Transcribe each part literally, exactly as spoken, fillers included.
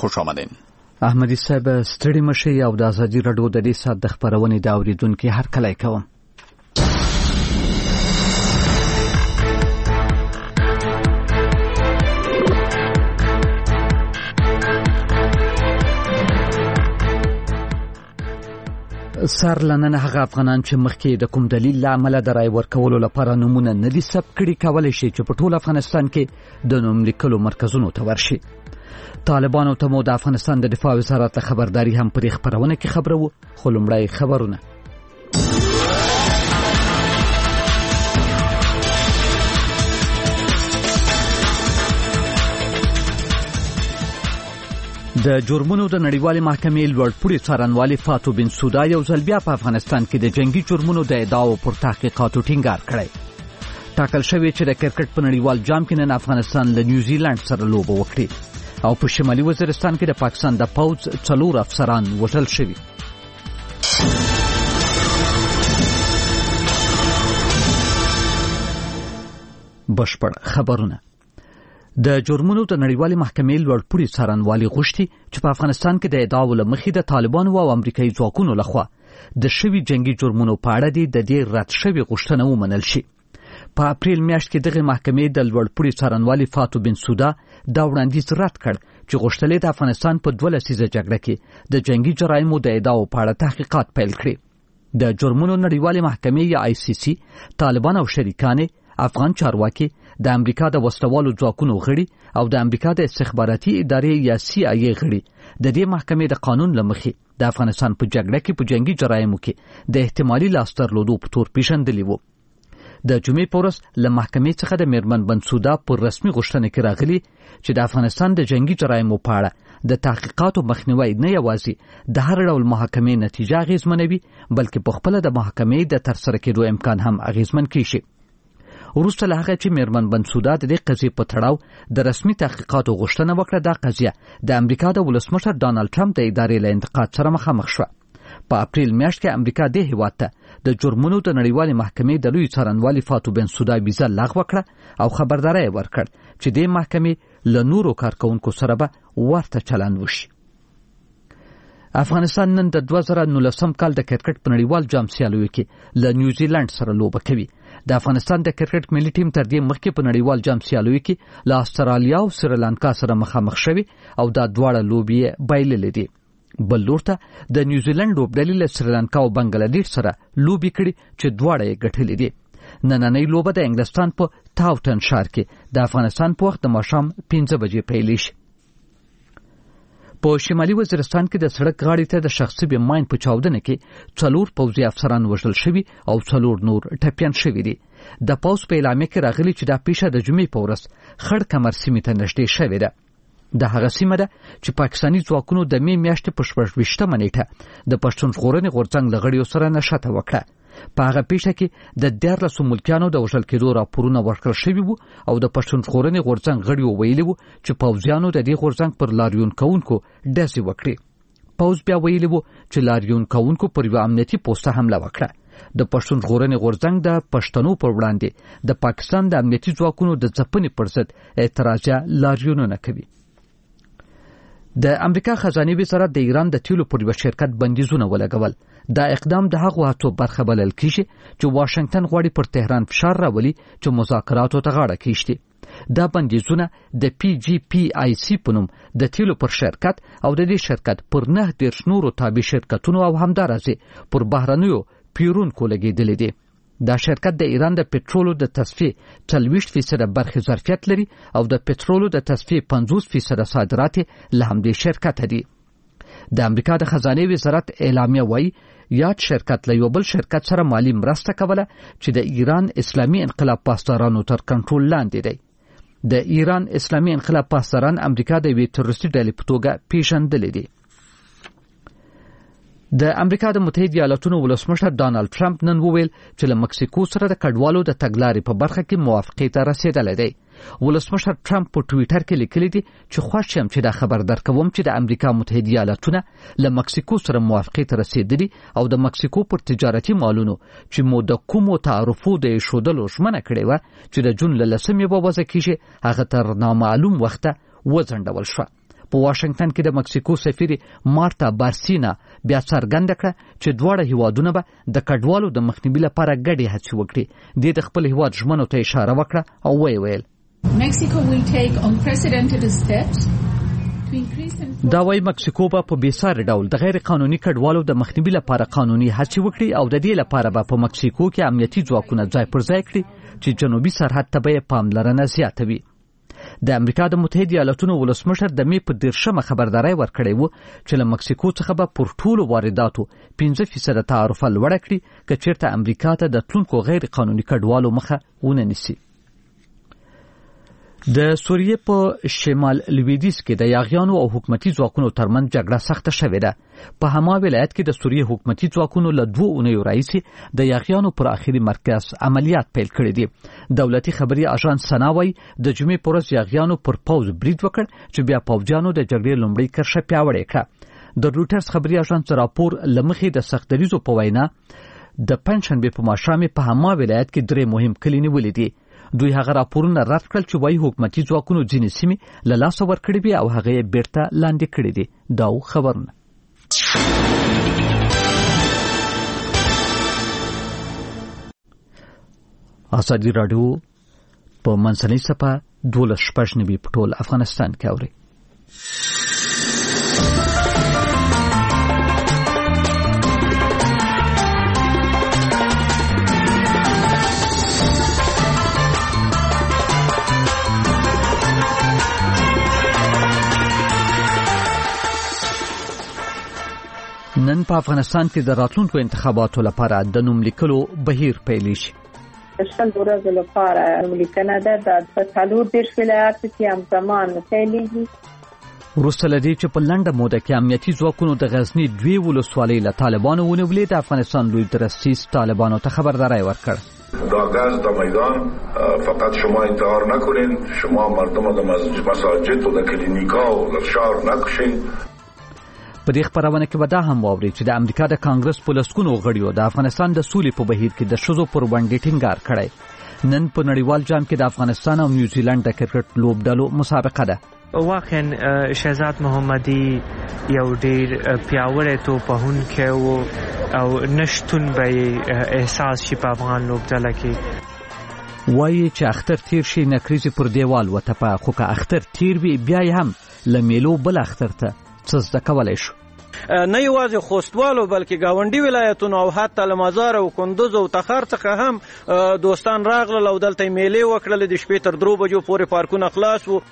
خوش آمدین. احمدی صاحب ستړي مشي او د ازادي رادیو د دې سات د خبرونې د اوریدونکو هر کله کوم. سر لننه هغه افغانان چې مخکې د کوم دلیل لامل د رای ورکولو لپاره نمونه نه دي ثبت کړي کولای شي چې په ټول افغانستان کې د نوم لیکلو مرکزونو ته ورشي. طالبانو ته مو د افغانستان د دفاع وزارت خبرداري هم پر خبرونه کې خبره وو. خو لومړی خبرونه. د جرمونو د نړیوالې محکمې لوړپوړي څارنوالي فاتو بن سودا یو ځل بیا په افغانستان کې د جنگي جرمونو د ادعاو پر تحقیقاتو ټینګار کړی. ټاکل شوی چې د کرکټ په نړیوال جام کې نن افغانستان له نیوزیلند سره لوبه وکړي او په شمالي وزیرستان کې د پاکستان د پوځ څلور افسران وژل شوي. بشپړ خبرونه. د جرمونو د نړیوالې محکمې لوړپوړي څارنوالي غوښتي چې په افغانستان کې د ادعاو له مخې د طالبانو او امریکایي ځواکونو لخوا د شوي جنگي جرمونو په اړه د دې رد شوي غوښتنه ومنل شي. په اپریل میاشت کې دغه محکمې د لوړپوړي څارنوالي فاتو بن سودا دا وړاندیز رد کړ چې غوښتل د افغانستان په دوه لسیزه جګړه کې د جنگي جرایمو د ادعاو په اړه تحقیقات پیل کړي. د جرمونو نړیوالې محکمې یا آی سی سی طالبان او شریکان افغان چارواکي د امریکا د وسلوالو ځواکونو غړي او د امریکا د استخباراتي ادارې یا سی آی ای غړي د دې محکمې د قانون لمخې د افغانستان په جګړه کې په جنگي جرایمو کې د احتمالي لاس درلودو په تور پیژندلي وو. د جمعې په ورځ له محکمې څخه د میرمن بنسودا پر رسمي غوښتنه کې راغلي چې د افغانستان د جنگي جرایمو په اړه د تحقیقاتو مخنیوي نه یوازې د هر ډول محکمې نتیجه اغیزمنوي بلکې په خپل د محکمې د ترسره کېدو امکان هم اغیزمن کیږي. وروسته له هغه چې میرمن بنسودا د دې قضیې په تړاو د رسمي تحقیقاتو غوښتنه وکړه، دا قضیه د امریکا د ولسمشر ډانلډ ټرمپ د ادارې له انتقاد سره مخامخ شوه. په اپریل میاشت کې امریکا د هیواد ته د جرمونو د نړیوالې محکمې د لوی څارنوالي فاتو بنسودا ویزه لغوه کړه او خبرداری ورکړ چې د محکمې له نورو کارکونکو سره به ورته چلند وشي. افغانستان نن د دوه زره نولسم کال د کرکټ په نړیوال جام سیالیو کې له نیوزیلند سره لوبه کوي. د افغانستان د کرکټ ملي ټیم تر دې مخکې په نړیوال جام سیالیو کې له استرالیا او سریلانکا سره مخامخ شوي او دا دواړه لوبې بایللې دي. بل لور ته د نیوزیلند لوبډلې له سریلانکا او بنگلادیش سره لوبې کړي چې دواړه یې ګټلې دي. نننۍ لوبه د انګلستان په تاوټن ښار کې د افغانستان په وخت د ماښام پنځه بجې پیل شي. په شمالي وزیرستان کې د سړک غاړې ته د شخصي بماین په چاودنه کې څلور پوځي افسران وژل شوي او څلور نور ټپیان شوي دي. د پوځ په اعلامیه کې راغلي چې دا پیښه د جمعې په ورځ خړ کمر سیمې ته نږدې شوې ده. د هغه سیمه ده چې پاکستاني ځواکونو د مې میاشتې په شپږویشتمه نیټه د پښتون ژغورنې غورځنګ له غړیو سره نښته وکړه. په هغه پیښه کې د دیارلسو ملکیانو د وژل کېدو راپورونه ورکړل شوي وو او د پښتون ژغورنې غورځنګ غړیو ویلي وو چې پوځیانو د دې غورځنګ پر لاریون کوونکو ډزې وکړې. پوځ بیا ویلي وو چې لاریون کوونکو پر یوه امنیتي پوسټه حمله وکړه. د پښتون ژغورنې غورځنګ د پښتنو پر وړاندې د پاکستان د امنیتي ځواکونو د ځپنې پر ضد اعتراضیه لاریونونه کوي. د امریکا خزانه وزارت د ایران د تیلو پر یو شرکت بندیزونه ولګول. دا اقدام د هغو هڅو برخه بلل کیږي چې واشنگټن غواړي پر تهران فشار راولي چې مذاکراتو ته غاړه کیږدي. دا بندیزونه د پی جی پی آی سی په نوم د تیلو پر شرکت او د دې شرکت پر نه دیرش نورو تابع شرکتونو او همدارسه پر بهرنیو پیرونکو لګیدلې دي. دا شرکت د ایران د پټرولو د تصفیه څلوېښت فیصده برخې ظرفیت لري او د پټرولو د تصفیه پنځوس فیصده صادرات له همدې شرکت دي. د امریکا د خزانه وزارت اعلامیه وایي یاد شرکت له یو بل شرکت سره مالی مرسته کوله چې د ایران اسلامي انقلاب پاسدارانو تر کنټرول لاندې دی. د ایران اسلامي انقلاب پاسداران امریکا د یوې تروریستي ډلې په توګه پیژندلې دي. د امریکا د متحده ایالاتونو ولسمشر ډانلډ ټرمپ نن وویل چې له مکسیکو سره د کډوالو د تګلارې په برخه کې موافقې ته رسیدلی دی. ولسمشر ټرمپ په ټویټر کې لیکلی دی چې خوښ یم چې دا خبر درکوم چې د امریکا متحده ایالاتونه له مکسیکو سره موافقې ته رسیدلي او د مکسیکو پر تجارتي مالونو چې مو د کومو تعرفو د ایښودلو ژمنه کړې وه چې د جون له لسمې به وضع کېږي هغه تر نامعلوم وخته وځنډول شوه. په واشنگټن کې د مکسیکو سفیر مارتا بارسینا بیا څرګنده کړه چې دواړه هیوادونه به د کډوالو د مخنیوي لپاره ګډې هڅې وکړي. د خپل هیواد ژمنو ته اشاره وکړه او ویې ویل Mexico will take unprecedented steps. دا وايي مکسیکو به په بیسار ډول د غیر قانوني کډوالو د مخنیوي لپاره قانوني هڅې وکړي او د دې لپاره به په مکسیکو کې امنیتي ځواکونه ځای پر ځای کړي چې جنوبي سرحد ته به پاملرنه زیاتوي. د امریکا د متحده ایالاتونو ولسمشر د می په دیرشمه خبرداري ورکړې و چې له مکسیکو څخه به پر ټولو وارداتو پنځه فیصد تعرفه لوړه کړي که چیرته امریکا ته د تلونکو غیر قانوني کډوالو مخه ونه نیسي. د سوریې په شمال لویدیځ کې د یاغیانو او حکومتي ځواکونو ترمنځ جګړه سخته شوې ده. په هما ولایت کې د سوریې حکومتي ځواکونو له دوه اونیو راهیسې د یاغیانو پر اخري مرکز عملیات پیل کړي دي. دولتي خبري اژانس سنا وايي د جمعې پر ورځ یاغیانو پر پوز برید وکړ چې بیا پوځیانو د جګړې لومړی کرښه پیاوړې کړه. د روټرز خبري اژانس راپور لمخې د سختدریزو په وینا د پنځشنبه په ماښام په هما ولایت کې درې مهم کلي نیولې دي. دوی هغه راپورونه رد کړل چې وايي حکومتي ځواکونو ځینې سیمې له لاسه ورکړې وي او هغه یې بیرته لاندې کړې دي. دا خبرونه ازادي راډیو په منځنۍ صفحه دولس شپږ نوي په ټول افغانستان کې اوري. نن په افغانستان کې د راتلونکو انتخاباتو لپاره د نوم لیکلو بهیر پیل شي. شل ورځې لپاره نوم لیکنه ده د څلور دېرش ولایاتو کې همزمان پیلېږي. وروسته له دې چې په لنډه موده کې امنیتي ځواکونو د غزني دوې ولسوالۍ له طالبانو ونیولې، د افغانستان لوی درستیز طالبانو ته خبرداری ورکړ. دا گاز دا میدان فقط شما انتحار نکنین، شما مردم د مساجد و د کلینیکا و در شهر نکشین. په دې خبرونه کې به دا هم واوري چې د امریکا د کانګرس په لسکونو غړیو د افغانستان د سولې په بهیر کې د ښځو پر وړاندې ټینګار کړی. نن په نړیوال جام کې د افغانستان او نیوزیلند د کرکټ لوبډلو مسابقه ده. واقعا شهزاد محمدي یو ډیر پیاوړی توپهونکی و او نشتون به احساس شي په افغان لوبډله کې. وایي چې اختر تیر شي نکریزې پر دیوال وتپه، خو که اختر تیر وي بیا یې هم له میلو بل اختر ته څه زده کولی شو. نه یوازې خوستوالو بلکې گاونډي ولایتونو او حتی له مزار او کندوز او تخار څخه هم دوستان راغلل او دلته میلې وکړلې. د شپې تر درو بجو پورې پارکونه خلاص وو.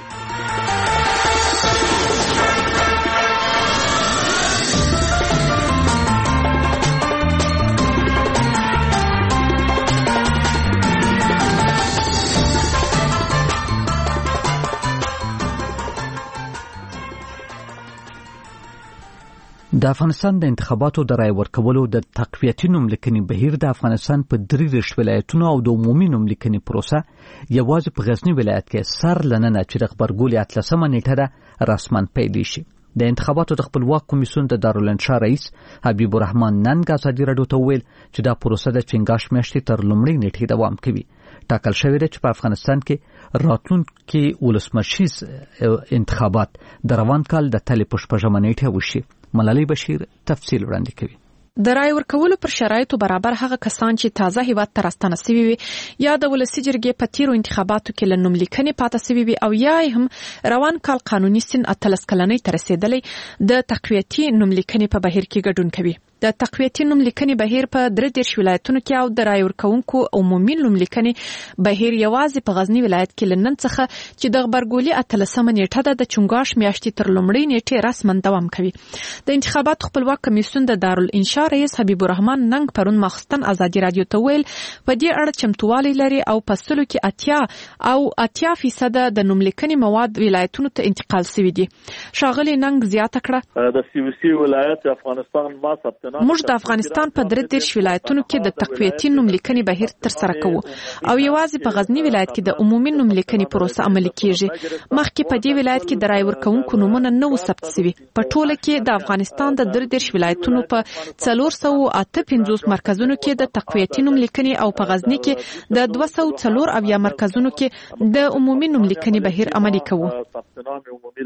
د افغانستان د انتخاباتو د رای ورکولو د تقویتي نوملیکنې بهیر د افغانستان په درې دېرش ولایتونو او د عمومي نوملیکنې پروسه یوازې په غزني ولایت کې سر لننه چې د غبرګولي اتلسمه نیټه ده رسما پیل شي. د انتخاباتو د خپلواک کمیسیون د دارالانشا رئیس حبیب الرحمن نن ازادي راډیو ته وویل چې دا پروسه د چنګاښ میاشتې تر لومړۍ نیټې دوام کوي. ټاکل شوی دی چې په افغانستان کې راتلونکي ولسمشریز انتخابات د روان کال د تلې په شپږمه نیټه وشي. ملالۍ بشیر تفصیل وړاندې کوي. د رای ورکولو پر شرایطو برابر هغه کسان چې تازه هیواد ته راستانه سوي وي یا د ولسي جرګې په تیرو انتخاباتو کې له نوملیکنې پاته سوي وي او یا هم روان کال قانوني سن اتلس کلنۍ ته رسېدلی د تقویتي نوملیکنې په بهیر کې ګډون کوي. د تقویتي نوملیکنې بهیر په درې دېرش ولایتونو کې او د رای ورکوونکو عمومي نوملیکنې بهیر یوازې په غزني ولایت کې له نن څخه چې د غبرګولي اتلسمه نیټه ده د چنګاښ میاشتې تر لومړۍ نیټې رسما دوام کوي. د انتخاباتو خپلواک کمیسیون د دارالانشا رئیس حبیب الرحمن ننګ پرون ماخستن ازادي راډیو ته ویل په دې اړه چمتووالی لري او په سلو کې اتیا او اتیا فیصد د نوملیکنې مواد ولایتونو ته انتقال شوي دي. ښاغلي ننګ زیاته کړه د سی وی سی ولایت افغانستان ما ثبت موږ د افغانستان په درې دېرش ولایتونو کې د تقویتي نوملیکنې بهیر ترسره کوو او یوازې په غزني ولایت کې د عمومي نوملیکنې پروسه عملي کیږي. مخکې په دې ولایت کې د رای ورکوونکو نومونه نه وو ثبت شوي. په ټوله کې د افغانستان د درې دېرش ولایتونو په څلور سوه اته پنځوس مرکزونو کې د تقویتي نوملیکنې او په غزني کې د دوه سوه څلور اویا مرکزونو کې د عمومي نوملیکنې بهیر عملي کوو.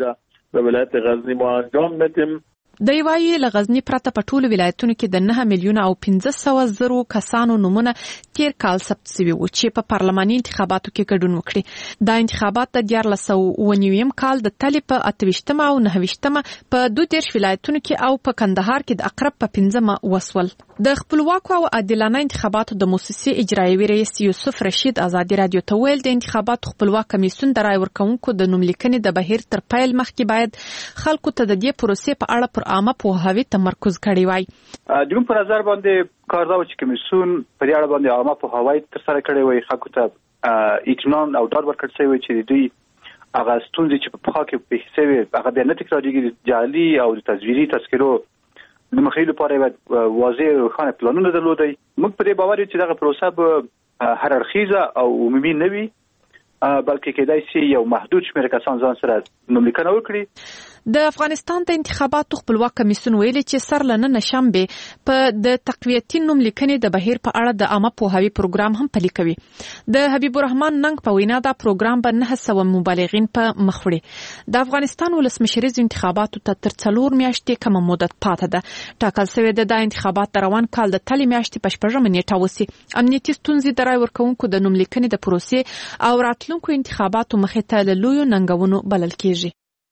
به ولایت غزنی ما انجام بدیم. د یوایي لغزنی پرته په ټولو ولایتونو کې د نه میلیونه او پنځه سوه زرو کسانو نومونه تیر کال ثبت شوي وو چې په پارلماني انتخاباتو کې ګډون وکړي. دا انتخابات د دیارلس سوه اووه نوي کال د تلې په اته ویشتمه او نهه ویشتمه په دوه دېرش ولایتونو کې او په کندهار کې د اقرب په پنځمه وسول. د خپلواکو او عادلانه انتخاباتو د موسسې اجرایوي رئیس یوسف رشید ازادي رادیو ته ویل د انتخاباتو خپلواک کمیسیون د رای ورکونکو د نوملیکنې د بهیر تر پیل مخکې باید خلکو ته د دې پروسې په اړه پر عامه پوهاوی تمرکز کړی وای. د په نظر باندې کار دا چې کمیسیون په دې اړه باندې عامه پوهاوی تر سره کړی وای، خلکو ته اطمینان او ډاډ ورکړل شوی وای چې دوی هغه ستونزې چې په پخوا کې پیښ شوې هغه بیا نه تکرارېږي. جعلي او تزویري تذکرو د مخنیوي لپاره باید واضح او روښانه پلانونه درلودي. موږ په دې باور یو چې دغه پروسه به هر اړخیزه او عمومي نه وي، بلکې کېدای شي یو محدود شمېر کسان ځان سره نوملیکنه وکړي. د افغانستان د انتخاباتو خپلواک کمیسیون ویلي چې سر لننه شنبه په د تقویتي نوملیکنې د بهیر په اړه د عامه پوهاوي پروګرام هم پلي کوي. د حبیب الرحمن ننګ په وینا دا پروګرام به نه سوه مبالغین په مخ وړي. د افغانستان ولسمشریز انتخاباتو ته تر څلور میاشتې کم مدت پاتې ده. ټاکل شوی د انتخابات د روان کال د تلې میاشتې په شپږمه نیټه وسی. امنیتي ستونزې د رای ورکونکو د نوملیکنې د پروسې او راتلونکو انتخاباتو مخې ته له لویو ننګونو بلل کیږي.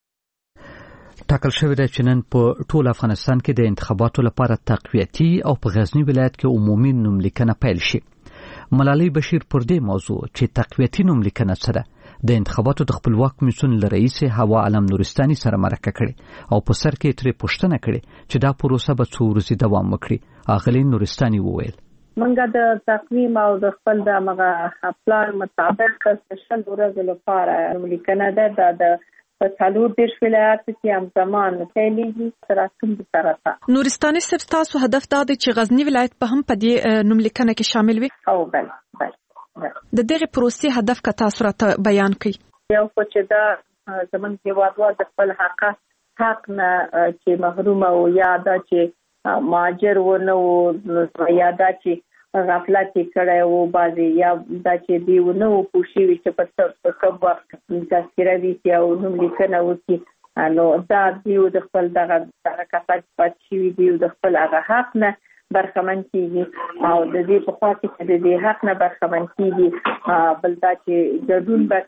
ټاکل شوی دی چې نن په ټول افغانستان کې د انتخاباتو لپاره تقویتي او په غزنی ولایت کې عمومي نوملیکنه پیل شي. ملالۍ بشیر پر دې موضوع چې تقویتي نوملیکنه څه ده د انتخاباتو د خپلواک کمیسیون له رئیس هوا علم نورستاني سره مرکه کړې او په سر کې ترې پوښتنه کړې چې دا پروسه به څو ورځې دوام وکړي. اغلې نورستاني وویل منګه د تقویم او د خپل د مغه پلان مطابق شل ورځې لپاره نوملیکنه ده د په څلور دېرش ولایاتو کې همزمان پیلېږي سره کوم سره. نورستاني صاحب تاسو هدف دا دی چې غزنی ولایت په هم په دې نوملیکنه کې شامل وي؟ او بل بل د دغه پروسې هدف که تاسو راته بیان کړئ. یو خو چې دا زمون هیوادوال د خپل حق حق نه چې محروم او یا دا چې ماجر ونه او یا دا چې غفلت کړي او بازي یا دا چې دی ونه او پوښي چې په کوم وخت تذکره دي او نوملیکنه وکي نو دا دیو د خپل دغه دغه کفات پاتشي دی د خپل هغه حق نه برخمن کیږي او د دې په خوا کې د دې حق نه برخمن کیږي. بل دا چې ګډون به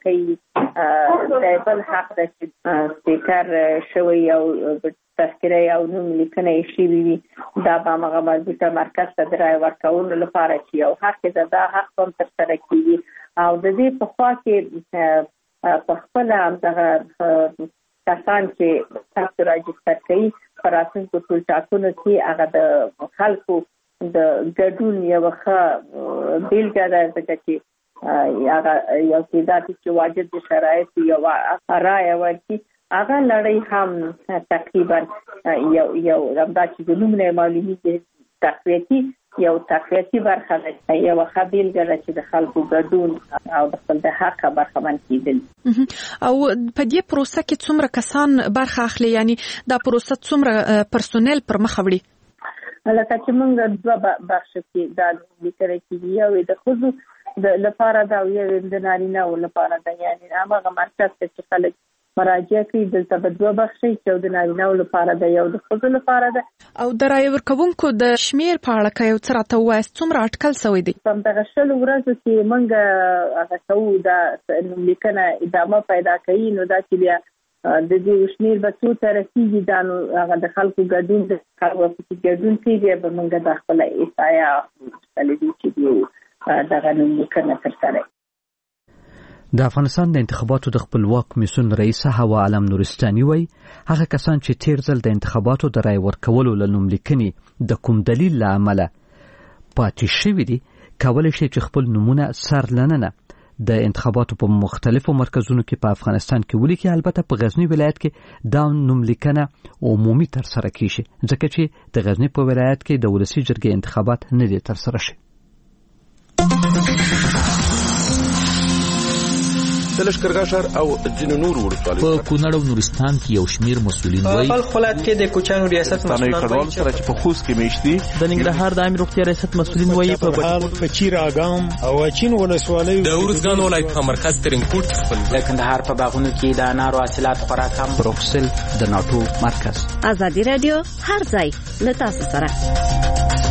کوي د بل حق د سپیکر شوی او تذکره او نوملیکنه شي وي دا به هغه مربوطه مرکز ته د رای ورکولو لپاره چې یو حق د دا حق هم تر سره کیږي او د دې په خوا کې په خپل دغه کسان چې تاسو راجستر کوي پر اساس د ټول ټاکنو کې هغه د خلکو د ګډون یو ښه بیلګه ده چې هغه یو کېدات چې واجب شرایط یو رای ورکړي هغه لړۍ هم تقریبا یو یو رمدا چې د نوم نه معلومي تقویتي یو تقویتي برخه ده یو خبيل ګره چې د خلکو ګډون او د خپل د حق برخمن کیدل. او په دې پروسه کې څومره کسان برخه اخلي، یعنی دا پروسه څومره پرسونل پر مخ وړي؟ لکه چې موږ دوه بخش کې دا لیکل کیږي یو د خود د لپاره دا یو د نارینه او لپاره دا یعنی هغه مرکز چې خلک مراجعه کوي دلته په دوه بخشي چې د نارینه لپاره د یو د خود لپاره ده. او د رای ورکوونکو د شمیر په اړه کې یو څه راته وایي څومره اټکل شوی دی؟ په دغه شل ورځو کې موږ هغه کوو دا نوملیکنه ادامه پیدا کوي نو دا چې بیا د دې شمیر به څو تر رسیدي دا نو هغه د خلکو ګډون د خلکو په ګډون کې بیا به موږ د خپل ایسایا خپل دي چې دغه نوملیکنه تر سره. د افغانستان د انتخاباتو د خپلواک کمیسیون رئیس هوا علم نورستاني وایي هغه کسان چې تیر ځل د انتخاباتو د رای ورکولو له نوملیکنې د کوم دلیل له امله پاتې شوي دي کولی شي چې خپل نومونه سر لننه د انتخاباتو په مختلفو مرکزونو کې په افغانستان کې ولیکي. البته په غزنی ولایت کې دا نوملیکنه عمومي تر سره کیږي ځکه چې د غزنی په ولایت کې د ولسی جرګې انتخابات نه دي تر سره شي. د لښکرګاه ښار او ځینو نورو ولسوالیو په کونړ او نورستان کې یو شمېر مسؤلین وایي په ولایت کې د کوچیانو ریاست مسؤلین وایي چې په خوست کې میشتي د ننګرهار د عامه روغتیا ریاست مسؤلین وایي په بهار په چیر اګام او اچین ولسوالۍ د ورزګان ولایت په مرکز ترینکوټ خپل د کندهار په باغونو کې د انارو حاصلات خورا کم. بروکسل د ناتو مرکز. ازادي رادیو هر ځای له تاسو سره.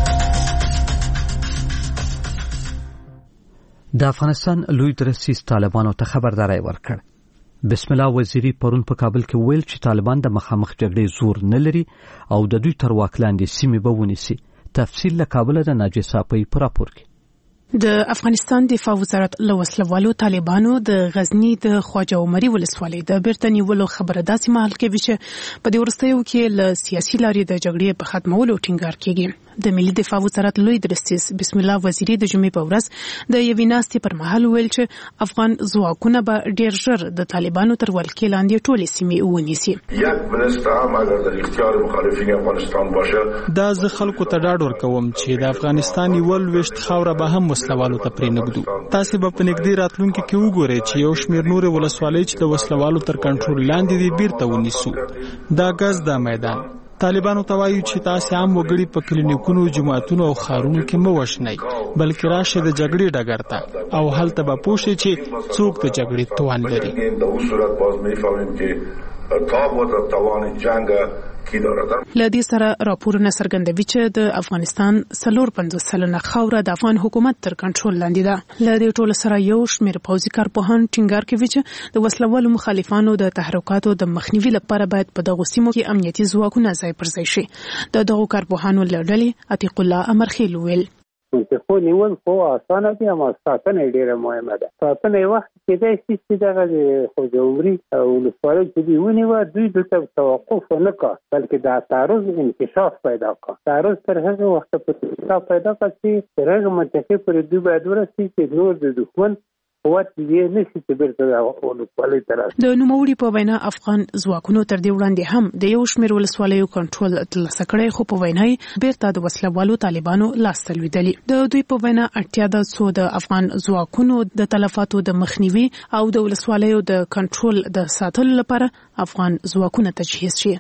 د افغانستان لوی درسیز طالبانو ته خبرداري ورکړ. بسم الله وزیری پرون په کابل کې ویل چې طالبان د مخامخ جګړې زور نه لري او د دوی تر واک لاندې سیمې به ونیسي. تفصیل له کابل د ناجی صاحب په راپور کې. د افغانستان دفاع وزارت له وسلوالو طالبانو د غزنی د خواجه عمري ولسوالۍ د بیرته نیولو خبره داسې مهال کوي چې په دې وروستیو کې له سیاسي لارې د جګړې په ختمولو ټینګار کیږي. د ملي دفاع وزارت لوی درسیز بسم الله وزیری د جمعې په ورځ د یوې ناستې پر مهال ویل چې افغان ځواکونه به ډیر ژر د طالبانو تر ولکې لاندې ټولې سیمې ونیسي. یک منسته هم اگر در اختیار مخالفین افغانستان باشه دا زه خلکو ته ډاډ ورکوم چې د افغانستان یول وشت خاوره به هم وسلوالو ته پرې نږدو. تاسو به په نږدې راتلونکي کې وګورئ چې یو شمېر نور ولسوالۍ چې د وسلوالو تر کنټرول لاندې دي بیرته ونیسو. دا غز دا میدان طالبانو ته وایي چې تاسو هم وګړي په کلینیکونو، جماعتونو او خارونو کې مو وښنئ، بلکې راشه د جګړې ډګر ته او هلته به پوه شئ چې څوک د جګړې توان لري. در اون صورت باز می‌فهمیم که تاب و توان جنگ کی دارد. لدی سره راپورونه څرګندوي چې د افغانستان څلور پنځوس سلنه خاوره د افغان حکومت تر کنټرول لاندې ده. لدی ټول سره یو شمېر پوځي کارپوهان ټینګار کوي چې د وسلوالو مخالفانو د تحرکاتو د مخنیوي لپاره باید په دغه سیمو کې امنیتي ځواکونه ځای پر ځای شي. د دغه کارپوهانو له ډلې عتیق الله امرخیل ویل خو نیول خو اسانه دي اما ساتنه ډیره مهمه ده. ساتنه وخت کې د سیستم دغه خو عمري او ولسوالۍ چې دی ونیو دوی د توقف نه کا بلکې د تعرض انکشاف پیدا کا. تعرض تر هغه وخت په پیدا کا چې تر هغه منطقه پر دوی باید ورسي چې نور د دښمن قوت یې نشي چې بیرته ولسوالۍ ته راشي. د نوموړي په وینا افغان ځواکونو تر دې وړاندې هم د یو شمېر ولسوالیو کنټرول ترلاسه کړی، خو په وینا یې بیرته د وسلوالو طالبانو لاسته لوېدلي. د دوی په وینا اړتیا ده څو د افغان ځواکونو د تلفاتو د مخنیوي او د ولسوالیو د کنټرول د ساتلو لپاره افغان ځواکونه تجهیز شي.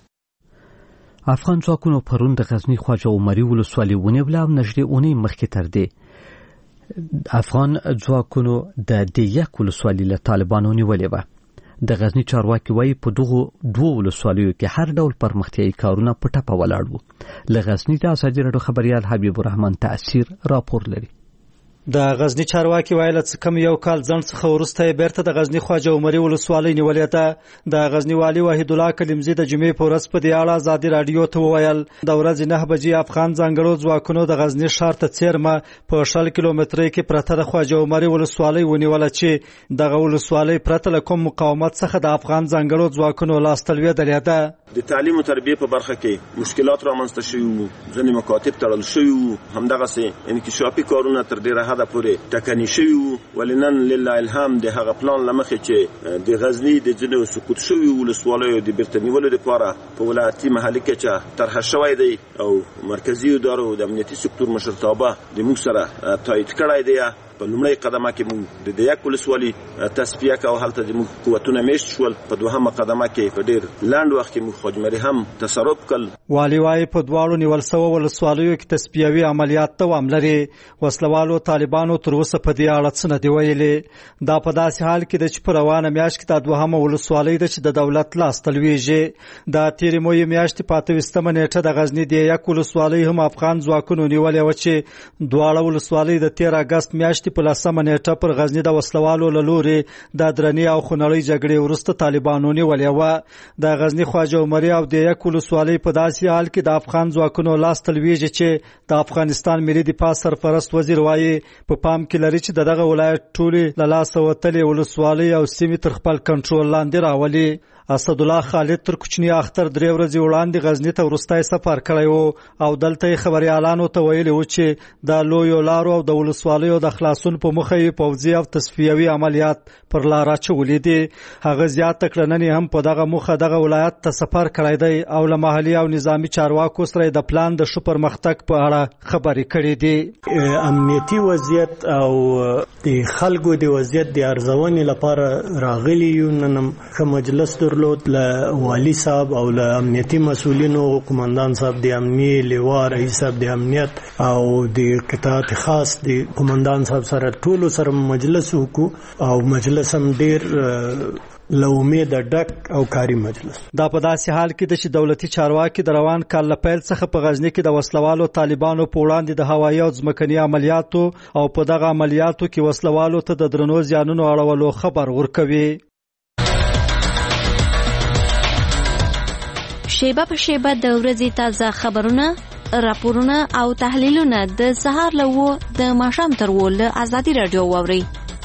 افغان ځواکونو پرون د غزنی خواجه عمري ولسوالۍ ونیوله او نږدې اونۍ مخکې تر دې افغان ځواکونو د دې یک ولسوالۍ له طالبانو نیولې وه. د غزنی چارواکي وایي په دغو دوو ولسوالیو کې هر ډول پرمختیایي کارونه په ټپه ولاړ وو. له غزنی د ازادي راډیو خبریال حبیب الرحمن تأثیر راپور لري. د غزنی چارواکي وایي چې کم یو کال ځن څخه ورسته بیرته د غزنی خواجه عمري ولسوالۍ نیولې ده. د غزنی والي وحید الله کلیمزی د جمعې په ورځ په دې اړه ازادي راډیو ته وویل د ورځې نه بجې افغان ځانګړو ځواکونو د غزنی ښار ته څیرمه په شل کیلومترۍ کې پرته د خواجه عمري ولسوالۍ ونیوله چې دغه ولسوالۍ پرته له کوم مقاومت څخه د افغان ځانګړو ځواکونو لاسته لوېدلې ده. د تعلیم او تربیه په برخه کې مشکلات رامنځته شوي وو، ځینې مکاتب تړل شوي وو، همدغسې انکشافي کارونه تر ډېره حده پورې ټکني شوي وو. ولې نن لله الحمد د هغه پلان له مخې چې د غزني د ځینو سقوط شوي ولسوالیو د بیرته نیولو لپاره په ولایتي محلي کچه طرحه شوی دی او مرکزي ادارو د امنیتي سکتور مشرتابه د موږ سره تایید کړی دی. په لومړی قدمه کې موږ د یک ولسوالۍ تصفیه کوو، هلته زموږ قوتونه میشت شول. په دوهمه قدمه کې په ډېر لنډ وخت کې موږ خواجمري هم تصرف کړل. والي وایي په دواړو نیول سوو ولسوالیو کې تصفیوي عملیات دوام لري. وسلوالو طالبانو تر اوسه په دې اړه څه نه دي ویلي. دا په داسې حال کې ده چې په روانه میاشت کې دا دوهمه ولسوالۍ ده چې د دولت لاسته لویږي. دا تېرې مویې میاشتې په اته ویشتمه نیټه د غزني د یک ولسوالۍ هم افغان ځواکونو نیولې وه چې دواړه ولسوالۍ د تېر اګست میاشتې په لسمه نیټه پر غزني د وسلوالو له لوري د درنې او خونړۍ جګړې وروسته طالبانو نیولې وه. د غزني خواجه عمري او د یک ولسوالۍ په داسې حال کې د افغان ځواکونو لاسته لویږي چې د افغانستان ملي دفاع سرپرست وزیر وایي په پام کې لري چې دغه ولایت ټولې له لاسه وتلې ولسوالۍ او سیمې تر خپل کنټرول لاندې راولي. اسد الله خالد تر کوچنی اختر درې ورځې وړاندې غزنی ته ورستای سفر کړی و او دلته خبريالانو ته ویلي و چې د لویو لارو او د ولسوالیو د خلاصون په مخه یې پوځي او تصفیوي عملیات پر لار اچولې دي. هغه زیات کړننې هم په دغه مخه دغه ولایت ته سفر کړی دی او له محلي او نظامی چارواکو سره د پلان د شو پرمختګ په اړه خبرې کړې دي. امنیتي وضعیت او د خلکو د وضعیت د ارزونې لپاره راغلي یو نن مجلس درلود له والی صاحب او له امنیتي مسؤلینو قومندان صاحب د امنیه لواء رئیس صاحب د امنیت او د قطاعت خاص د قومندان صاحب سره ټول سره مجلس وکړو او مجلس هم ډیر له امید ډک او کاری مجلس. دا په داسې حال کې چې دولتي چارواکي د روان کال له پیل څخه په غزنی کې د وسلوالو طالبانو په وړاندې د هوایي او ځمکني عملیاتو او په دغه عملیاتو کې وسلوالو ته د درنو زیانونو اړولو خبر ورکوي. شیبه په شیبه د ورځې تازه خبرونه، راپورونه او تحلیلونه د سهار له و د ماښام تر و له ازادي رادیو واورئ.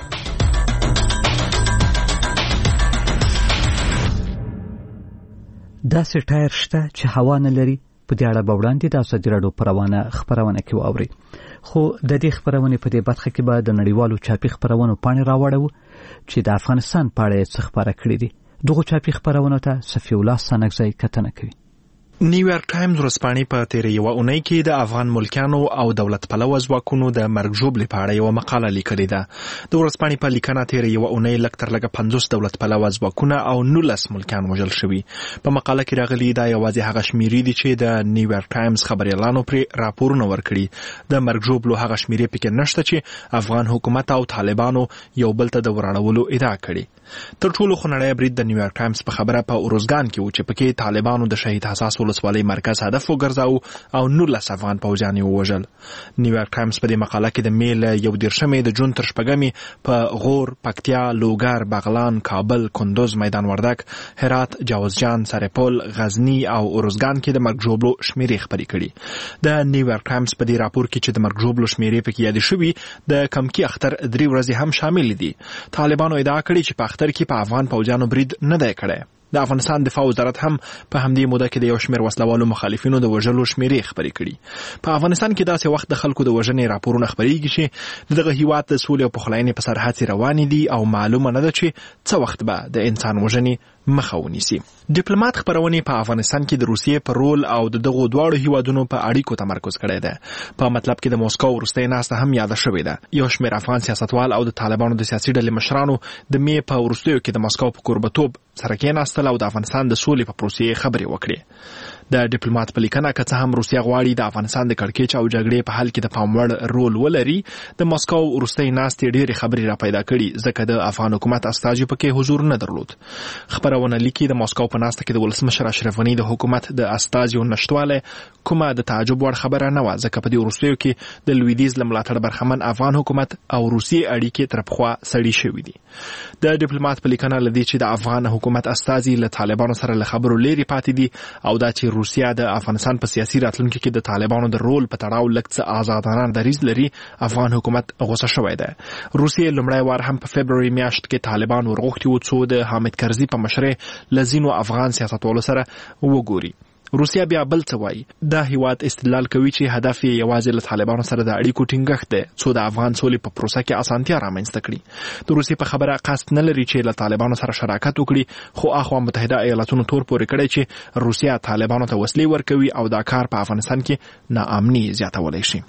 داسې ټایر شته چې هوا نه لري. په دې اړه به وړاندې د ازادي رادیو په روانه خبرونه کې واورئ. خو د دې خبرونې په دې برخه کې به د نړیوالو چاپي خبرونو پاڼې راوړو چې د افغانستان په اړه څه خبره کړې دي. دغه چاپي خبرونه ته صفی الله سنگزی کتنه کوي. نیویارک ټایمز ورځپاڼې په تیرې یوه اونۍ کې د افغان ملکیانو او دولت پلوه ځواکونو د مرګ ژوبلې په اړه یوه مقاله لیکلې ده. د ورځپاڼې په لیکنه تیرې یوه اونۍ لږ تر لږه پنځوس دولت پلوه ځواکونه او نولس ملکیان وژل شوي. په مقاله کې راغلي دا یوازې هغه شمیرې دي چې د نیویارک ټایمز خبریالانو پرې راپورونه ورکړي. د مرګ ژوبلو هغه شمیرې پکې نشته چې افغان حکومت او طالبانو یو بل ته د وراړولو ادعا کړي. تر ټولو خونړی برید د نیویارک ټایمز په خبره په اروزګان کې و چې پکې طالبانو د شهید حساس ولسوالۍ مرکز هدف وګرځاو او نولس افغان پوځیان یې ووژل. نیویارک ټایمز په دې مقاله کې د مې له یو دېرشمې د جون تر شپږمې په غور، پکتیا، لوګر، بغلان، کابل، کندوز، میدان وردک، هرات، جوزجان، سرپل، غزنی او اروزګان کې د مرګ ژوبلو شمیرې خپرې کړي. د نیویارک ټایمز په دې راپور کې چې د مرګ ژوبلو شمیرې پکې یادې شوي د کمکی اختر درې ورځې هم شامل دي. طالبانو ادعا کړې چې په اختر کې په افغان پوځیانو برید نه دی کړی. د افغانستان دفاع وزارت هم په همدې موده کې د یو شمېر وسلوالو مخالفینو د وژلو شمیرې خپرې کړي. په افغانستان کې داسې وخت د خلکو د وژنې راپورونه خپرېږي چې دغه هیواد د سولې او پخلاینې په سر هڅې روانې دي او معلومه نه ده چې څه وخت به د انسان وژنې مخه ونیسي. ډیپلوماټ خبرونې په افغانستان کې د روسیې په رول او د دغو دواړو هیوادونو په اړیکو تمرکز کړی دی. په مطلب کې د موسکو وروستۍ ناسته هم یاده شوې ده. یو شمېر افغان سیاستوال او د طالبانو د سیاسي ډلې مشرانو د مې په وروستیو کې د موسکو په کوربتوب سره کېناستل او د افغانستان د سولې په پروسې خبرې وکړې. د ډیپلوماټ په لیکنه که څه هم روسیه غواړي د افغانستان د کړکېچ او جګړې په حل کې د پام وړ رول ولري، د موسکو وروستۍ ناستې ډېرې خبرې را پیدا کړي ځکه د افغان حکومت استازي پکې حضور نه درلود. خبرونه لیکي د موسکو په ناسته کې د ولسمشر اشرف غني د حکومت د استازیو نشتوالی کومه د تعجب وړ خبره نه وه ځکه په دې وروستیو کې د لویدیځ له ملاتړ برخمن افغان حکومت او روسیې اړیکې تر پخوا سړې شوي دي. د ډیپلوماټ په لیکنه له دې چې د افغان حکومت استازي له طالبانو سره له خبرو لرې پاتې دي او دا چې روسیه د افغانستان په سیاسي راتلونکي کې د طالبانو د رول په تړاو لږ څه آزادانه دریځ لري، افغان حکومت غوسه شوی دی. روسیې لومړی وار هم په فبروري میاشت کې طالبان ورغوښتي وو څو د حامد کرزي په مشرۍ له ځینو افغان سیاستوالو سره وګوري. روسیا بیا بل څه وایي. دا هیواد استدلال کوي چې هدف یې یوازې له طالبانو سره د اړیکو ټینګښت دی څو د افغان سولې په پروسه کې اسانتیا رامنځته کړي. د روسیې په خبره قصد نه لري چې له طالبانو سره شراکت وکړي، خو اخوا متحده ایالاتونو تور پورې کړی چې روسیا طالبانو ته وسلې ورکوي او دا کار په افغانستان کې ناامني زیاتولی شي.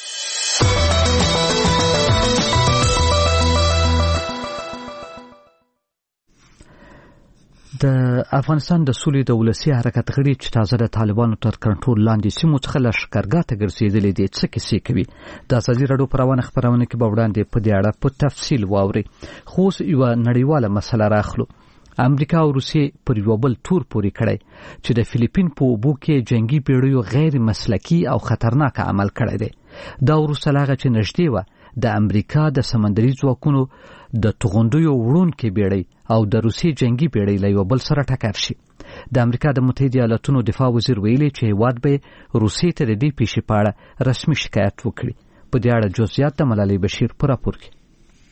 د افغانستان د سولې د ولسي حرکت غړي چې تازه د طالبانو تر کنټرول لاندې سیمو څخه لښکرګاه ته ګرځېدلي دي څه کیسې کوي. د ازادي راډیو په روانه خبرونه کې به وړاندې په دې اړه په تفصیل واورئ. خو اوس یوه نړیواله مسله راخلو. امریکا او روسیې پر یو بل تور پورې کړی چې د فلیپین په اوبو کې جنگي بیړیو غیر مسلکي او خطرناک عمل کړی دی. دا وروسته له هغه چې نږدې وه د امریکا د سمندري ځواکونو د توغندیو وړونکې بیړۍ او د روسیې جنگي بیړۍ له یو بل سره ټکر شي. د امریکا د متحده ایالاتونو دفاع وزیر ویلي چې هیواد به روسیې ته د دې پیښې په اړه رسمي شکایت وکړي. په دې اړه جزئیات د ملالۍ بشیر په راپور کې.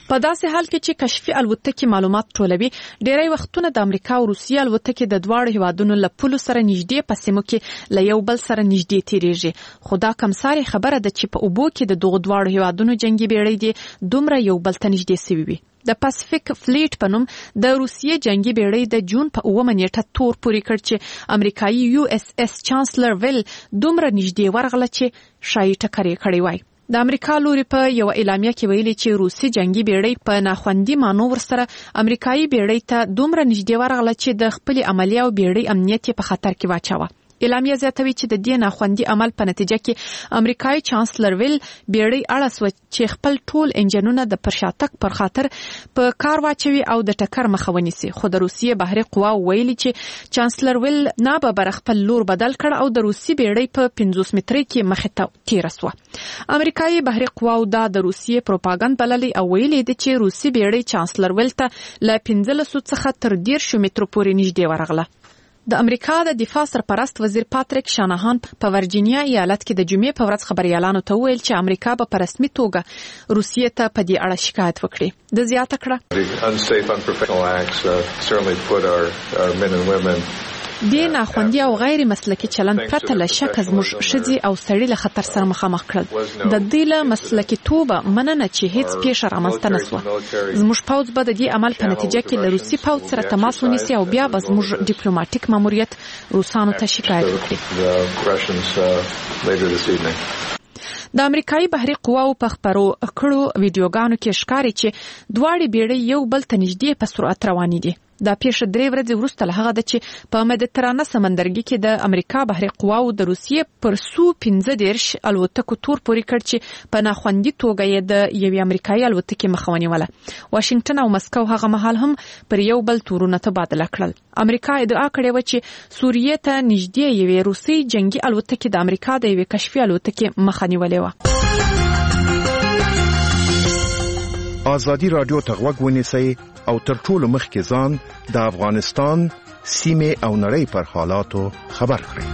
په داسې حال کې چې کشفي الوتکې معلومات ټولوي، ډېری وختونه د امریکا او روسیې الوتکې د دواړو هیوادونو له پولو سره نږدې په سیمو کې له یو بل سره نږدې تیریږي. خو دا کمسارې خبره ده چې په اوبو کې د دغو دواړو هیوادونو جنگي بیړۍ دي دومره یو بل ته نږدې سوي وي. د پاسفیک فلیټ په نوم د روسیې جنگي بیړۍ د جون په اوومه نیټه تور پورې کړ چې امریکایي یو اس اس چانسلر ویل دومره نږدې ورغله چې شایي ټکر یې کړی وای. د امریکا لوري په یو اعلامیه کې ویلي چې روسي جنگي بیړۍ په ناخوندي مانور سره امریکایي بیړۍ ته دومره نږدې ورغله چې د خپل عملیه او بیړۍ امنیت په خطر کې واچوه. اعلامیه زیاتوي چې د دې ناخوندي عمل په نتیجه کې امریکایي چانسلر ویل بیړۍ اړه سو چې خپل ټول انجنونه د پرشاتک پر خاطر په کار واچوي او د ټکر مخه ونیسي. خو د روسیې بحري قواو ویلي چې چانسلر ویل نه به بر خپل لور بدل کړ او د روسي بیړۍ په پنځوس متري کې مخه ته تیر سو. امریکایي بحري قواو دا د روسیې پروپاګاندا بللي او ویلي دي چې روسي بیړۍ چانسلر ویل ته ل پنځلس څخه تر ډیر شو مترو پورې نږدې ورغله. د امریکا د دفاع سرپرست وزیر پاتریک شانهان په ورجینیا ایالت کې د جمعې په ورځ خبريالانو ته ویل چې امریکا به په رسمي توګه روسیې ته په دې اړه شکایت وکړي. د زیاته کړه د ناخوندي او غیر مسلکي چلند پرته له شک زموږ شذي او سړی له خطر سره مخامخ کړل. د دې له مسلکي توبه مننه چې هیڅ پیښه رامنځته نشوه. زموږ پوځ به د دې عمل په نتیجه کې له روسي پوځ سره تماس ونیسي او بیا به زموږ ډیپلوماټیک ماموریت روسانو ته شکایت وکړي. د امریکایي بحري قواو په خبرو کړو ویډیوګانو کې ښکاري چې دواړې بیړۍ یو بل ته نږدې په سرعت روانې دي. دا پیښه درې ورځې وروسته له هغه ده چې په مدیترانه سمندرګي کې د امریکا بحري قواو د روسیې پر سو پنځه دېرش الوتکو تور پورې کړ چې په ناخوندي توګه یې د یوې امریکایي الوتکې مخه ونیوله. واشنگټن او مسکو هغه مهال هم پر یو بل تورونه تبادله کړل. امریکا ادعا کړې و چې سوریې ته نږدې یوې روسي جنگي الوتکې د امریکا د یوې کشفي الوتکې مخه نیولې و. آزادي رادیو ته غوږ ونیسئ او تر ټولو مخکې ځان د افغانستان سیمه او نړۍ پر حالاتو خبر کړئ.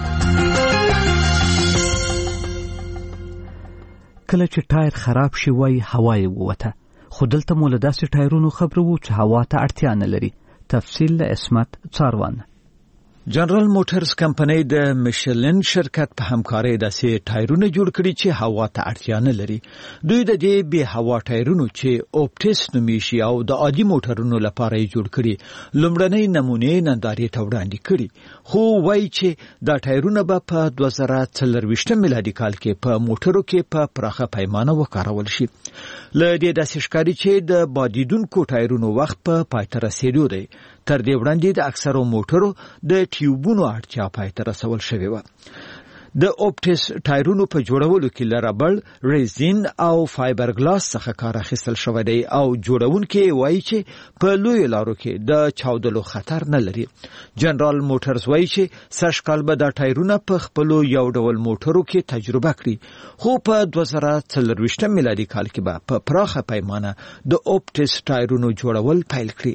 کله چې ټایر خراب شي وای هوا یې ووته، خو دلته مو له داسې ټایرونو خبرو وو چې هوا ته اړتیا نه لري. تفصیل له اسمت څاروان. جنرال موټرز کمپنۍ د میشلن شرکت په همکارۍ داسې ټایرونه جوړ کړي چې هوا ته اړتیا نه لري. دوی د دې بې هوا ټایرونو چې اوپټس نومیږي او د عادي موټرونو لپاره یې جوړ کړي لومړنۍ نمونې نندارې ته وړاندې کړي. خو وایي چې دا ټایرونه به په دوه زره څلرویشتم میلادي کال کې په موټرو کې په پراخه پیمانه وکارول شي. له دې داسې ښکاري چې د بادیدونکو ټایرونو وخت په پای ته رسېدو دی. تر دې وړاندې د اکثرو موټرو د ټیوبونو اړتیا پای ته رسول شوې وه. د اوپټس ټایرونو په جوړولو کې له ربړ، ریزین او فایبر ګلاس څخه کار اخیستل شوی دی او جوړونکي وایي چې په لوی لارو کې د چاودلو خطر نه لري. جنرال موټرز وایي چې سږکال به دا ټایرونه په خپلو یو ډول موټرو کې تجربه کړي، خو په دوه زره څلرویشتم میلادي کال کې به په پراخه پیمانه د اوپټس ټایرونو جوړول پیل کړي.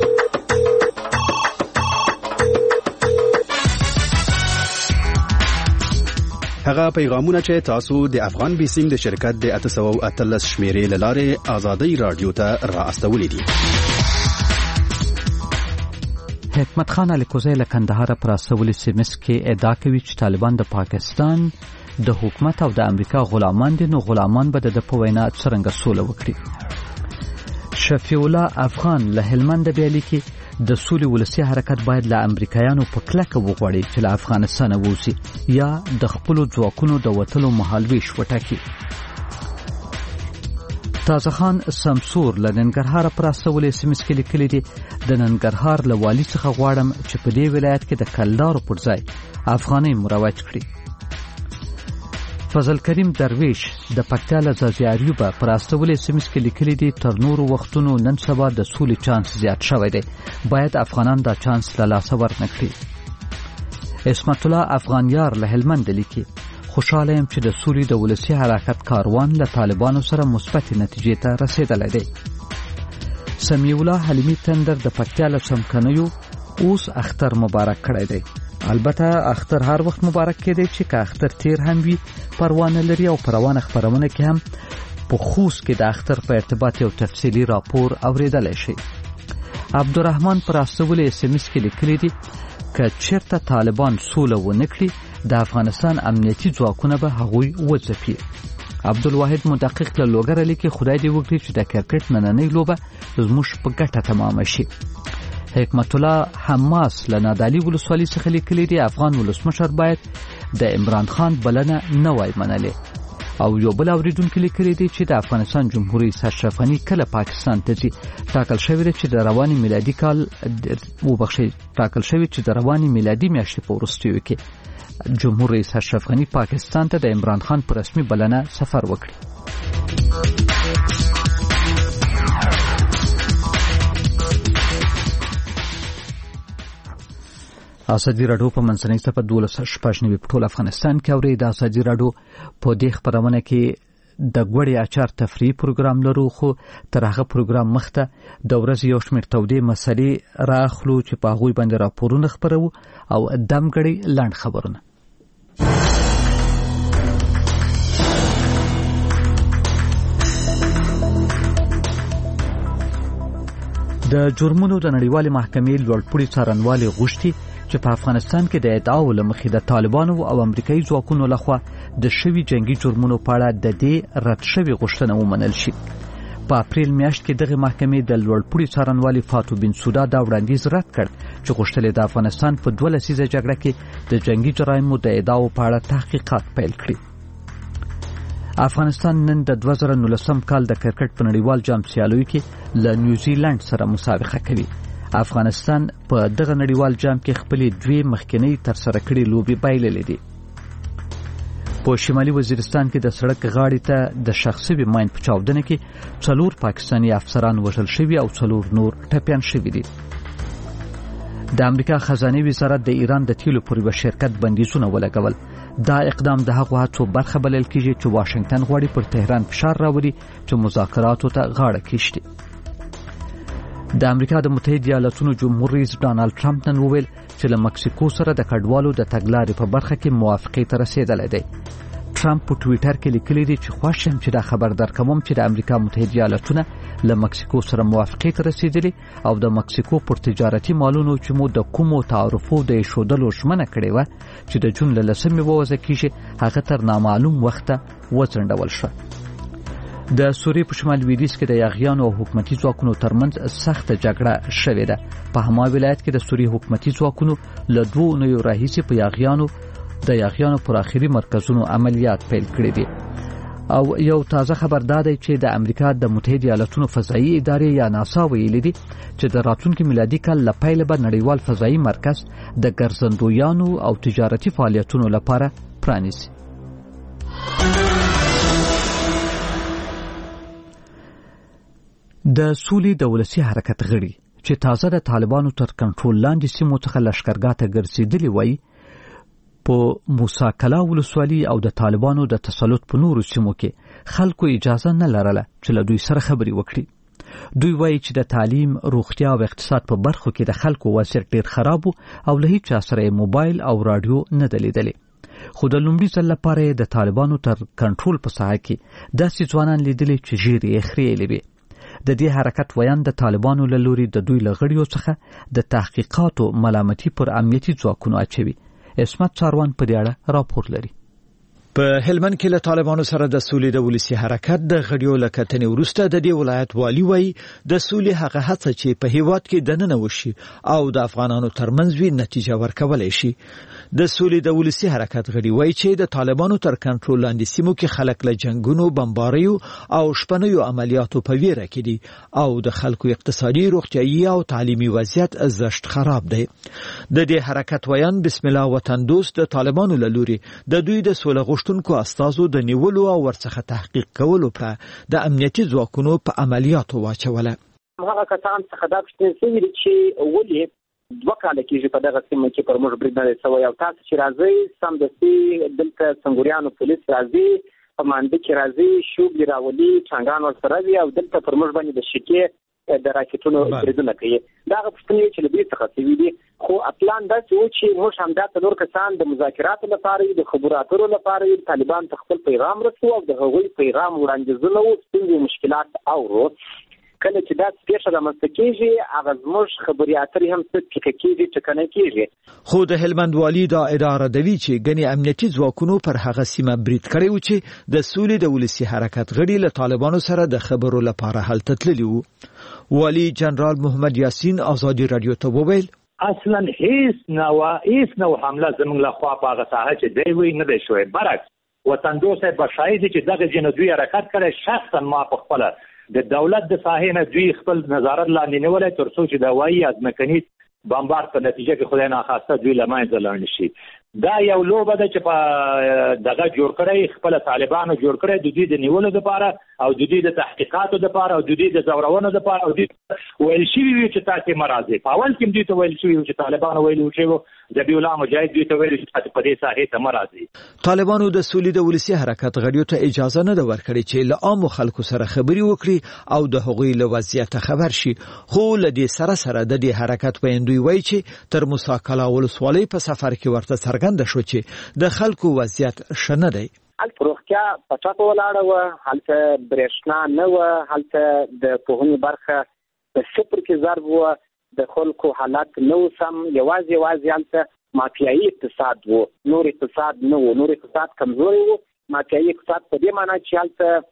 هغه پیغامونه چې تاسو د افغان بیسیم د شرکت د اته سوه او اتلس شمیرې له لارې آزادۍ رادیو ته را استولې دي. حکمت خان الیکوزی له کندهار پر استولې سیمس کې ادعا کوي چې طالبان د پاکستان د حکومت او د امریکا غلامان دي، نو غلامان به د په وینا څرنګه سوله وکړي. شفیع الله افغان له هلمند بیالي کې د سولې ولسی حرکت باید له امریکایانو په کلکه وغواړي چې له افغانستان ووځي یا د خپلو ځواکونو د وتلو مهالویش وټاکي. تازه خان سمسور له ننګرهار پر استولې سیمس کې لیکلي دي د ننګرهار له والي څخه غواړم چې په دې ولایت کې د کلدارو پر ځای افغانۍ مروج کړي. فضل کریم درویش د پکتیا له ځاځي اریوبه پر استولې سیمس کې لیکلي دي تر نورو وختونو نن سبا د سولې چانس زیات شوی دی، باید افغانان دا چانس له لاسه ورنه کړي. اسمت الله افغانیار له هلمند لیکي خوشاله یم چې د سولې د ولسی حرکت کاروان له طالبانو سره مثبت نتیجې ته رسیدلی دی. سمیع الله حلیمی تندر د پکتیا له څمکنیو اوس اختر مبارک کړی دی. البته اختر هر وخت مبارک کېدی چې که اختر تیر هم وي پروا نه لري او په روانه خپرونه کې هم په خوست کې د اختر په ارتباط یو تفصیلي راپور اوریدلی شي. عبدالرحمن پر استول اس ام اس کې لیکلي دي که چیرته طالبان سوله ونه کړي د افغانستان امنیتي ځواکونه به هغوی وځپي. عبدالواحد مدقق له لوګره لیکي خدای دې وکړي چې د کرکټ نننۍ لوبه زموږ په ګټه تمامه شي. حکمت الله حماس له نادعلي ولسوالۍ څخه لیکلي دي افغان ولسمشر باید د عمران خان بلنه نه وای منلې. او یو بل اوریدونکي لیکلي دي چې د افغانستان جمهور رئیس اشرف غني کله پاکستان ته ځي. ټاکل شوی دی چې د رواني میلادي کال وبخښئ ټاکل شوی چې د رواني میلادي میاشتې په وروستیو کې جمهور رئیس اشرف غني پاکستان ته د عمران خان په رسمي بلنه سفر وکړي. ازادي راډیو په منځنۍ صفحه دولس شپږ نوي په ټول افغانستان کې اوري. د ازادي راډیو په دې خبرونه کې د غوړی اچار تفریحي پروګرام لرو خو تر هغه پروګرام مخته د ورځې یو شمېر تودې مسلې راخلو چې په هغوی باندې راپورونه خپرو او دمګړی لاند خبرونه. د جرمونو د نړیوالې محکمې لوړپوړي څارنوالي غوښتي چې په افغانستان کې د ادعاو له مخې د طالبانو او امریکایي ځواکونو لخوا د شوي جنگي جرمونو په اړه د دې رد شوې غوښتنه ومنل شي. په اپریل میاشت کې دغه محکمې د لوړپوړي څارنوالي فاتو بن سودا دا وړاندیز رد کړ چې غوښتل د افغانستان په دوه لسیزه جګړه کې د جنگي جرایمو د ادعاو په اړه تحقیقات پیل کړي. افغانستان نن د دوه زره نولسم کال د کرکټ په نړیوال جام سیالیو کې له نیوزیلند سره مسابقه کوي. افغانستان په دغه نړیوال جام کې خپلې دوی مخکنی تر سره کړې لوبې بایللې دي. په شمالي وزیرستان کې د سړک غاړې ته د شخصي ماین په چاودنه کې څلور پاکستاني افسران وژل شوي او څلور نور ټپیان شوي دي. د امریکا خزانه وزارت د ایران د تیلو پر یو شرکت بندیزونه ولګول. دا اقدام د هغو هڅو برخه بلل کېږي چې واشنگټن غواړي پر تهران فشار راوړي چې مذاکراتو ته غاړه کېږدي. د امریکا د متحده ایالاتونو جمهور رئیس ډانلډ ټرمپ نن وویل چې له مکسیکو سره د کډوالو د تګلارې په برخه کې موافقې ته رسیدلی دی. ټرمپ په ټویټر کې لیکلی دی چې خوښ یم چې دا خبر درکوم چې د امریکا متحده ایالاتونه له مکسیکو سره موافقې ته رسیدلي او د مکسیکو پر تجارتي مالونو چې مو د کومو تعرفو د ایښودلو ژمنه کړې وه چې د جون له لسمې ووضع کېږي هغه تر نامعلوم وخته وځنډول شوه. د سوریې په شمال لویدیځ کې د یاغیانو او حکومتي ځواکونو ترمنځ سخته جګړه شوې ده. په هما ولایت کې د سوریې حکومتي ځواکونو له دوو اونیو راهیسې په یاغیانو د یاغیانو پر اخري مرکزونو عملیات پیل کړي دي. او یو تازه خبر دا دی چې د امریکا د متحده ایالاتونو فضایي ادارې یا ناسا ویلي دي چې د راتلونکي میلادي کال له پیله به نړیوال فضایي مرکز د ګرځندویانو او تجارتي فعالیتونو لپاره پرانیسي. د سولې د ولسي حرکت غړي چې تازه د طالبانو تر کنټرول لاندې سیمو څخه لښکرګاه ته ګرځېدلي وایي په موسی کلا ولسوالي او د طالبانو د تسلط په نورو سیمو کې خلکو اجازه نه لرله چې له دوی سره خبرې وکړي. دوی وایي چې د تعلیم، روغتیا او اقتصاد په برخو کې د خلکو وضعیت ډېر خراب او له هیڅ چا سره موبایل او رادیو نه ده لیدلې. خو د لومړي ځل لپاره د طالبانو تر کنټرول په ساحه کې داسې ځوانان لیدلي چې ژیرې یې خریېلې وې. د دې حرکت ویان د طالبانو له لوري د دوی له غړیو څخه د تحقیقاتو ملامتي پر امنیتي ځواکونو اچوي. اسمت څاروان په دې اړه راپور لري. په هلمند کې له طالبانو سره د سولې د ولسي حرکت د غړیو له کتنې وروسته د دې ولایت والي وایي د سولې هغه هڅه چې په هیواد کې دننه وشي او د افغانانو ترمنځ وي نتیجه ورکولای شي. د سولې د ولسي حرکت غړي وایي چې د طالبانو تر کنټرول لاندې سیمو کې خلک له جنگونو، بمباریو او شپنیو عملیاتو په ویره کې دي او د خلکو اقتصادي، روغتیايي او تعلیمي وضعیت زشت خراب دی. د دې حرکت ویان بسم الله وطن دوست د طالبانو له لوري د دوی د سوله غوښتونکو استازو د نیولو او ورڅخه تحقیق کولو پر د امنیتي ځواکونو په عملیاتو واچوله. هغه کسان څخه دا پوښتنه شوې چې ولې دوه کاله کېږي په دغه سیمه کې پر موږ برید نه شوی او تاسو چې راځئ سمدستي دلته څنګوریانو پولیس راځي، په مانده کې راځي، شوبلې راولي، ټانګان ورسره وي او دلته پر موږ باندې د شکې د راکټونو بریدونه کوي. دا غوښتنې چې لدې څخه سوي دي، خو پلان دا چې موږ همدا څلور کسان د مذاکراتو لپاره د خبرو اترو لپاره طالبان ته خپل پیغام رسوي او د هغوی پیغام وړاندیزونه او ستونزې مشکلات اورو. کله چې دا پیښه رامنځته کېږي هغه زموږ خبري اترې هم څه ټیکه کېږي ټکنه کېږي. خو د هلمند والي دا اداره دوي چې ګنې امنیتي ځواکونو پر هغه سیمه برید کړی و چې د سولې د ولسي حرکت غړي له طالبانو سره د خبرو لپاره هلته تللي وو. والي جنرال محمد یاسین آزادي رادیو ته وویل اصلا هیڅ نو هیڅ نو حمله زموږ له خوا په هغه ساحه چې دی وی نه دی شوی. برعکس وطن دوسه بشاید چې دغه جنودي حرکت کړي شخصا ما په خپل د دولت د ساحې نه دوی خپل نظارت لاندې نیولای تر څو چې د وایي ازمکني بمبار په نتیجه کې خدای نه خواسته دوی لمانځه لاندې شي. دا یو لوبه ده چې په دغه جوړ کړی خپل طالبانو جوړ کړی د دې د نیولو لپاره او د دې د تحقیقاتو لپاره او د دې د زورونو لپاره او د ویل شي چې تاسو مرادي په اول کې دې ته ویل شي چې طالبانو ویل چې ذبیح الله مجاهد دې ته ویل چې تاسو په دې ساحې ته مرادي. طالبانو د سولې د ولسي حرکت غړیو ته اجازه نه ورکړي چې له عام خلکو سره خبري وکړي او د هغوی له وضعیت خبر شي. خو له دې سره سره د دې حرکت پیندوي وایي چې تر مساکله ولسوالۍ په سفر کې ورته څرګنده شو چې د خلکو وضعیت ښه نه دی. هلته روغتیا په ټاپه ولاړه وه، هلته برېښنا نه وه، هلته د پوهنې برخه په صفر کې ضرب وه، د خلکو حالت نه و سم، یوازې یوازې هلته مافیایي اقتصاد و، نور اقتصاد نه و، نور اقتصاد کمزوری و. مافیایي اقتصاد په دې معنی چې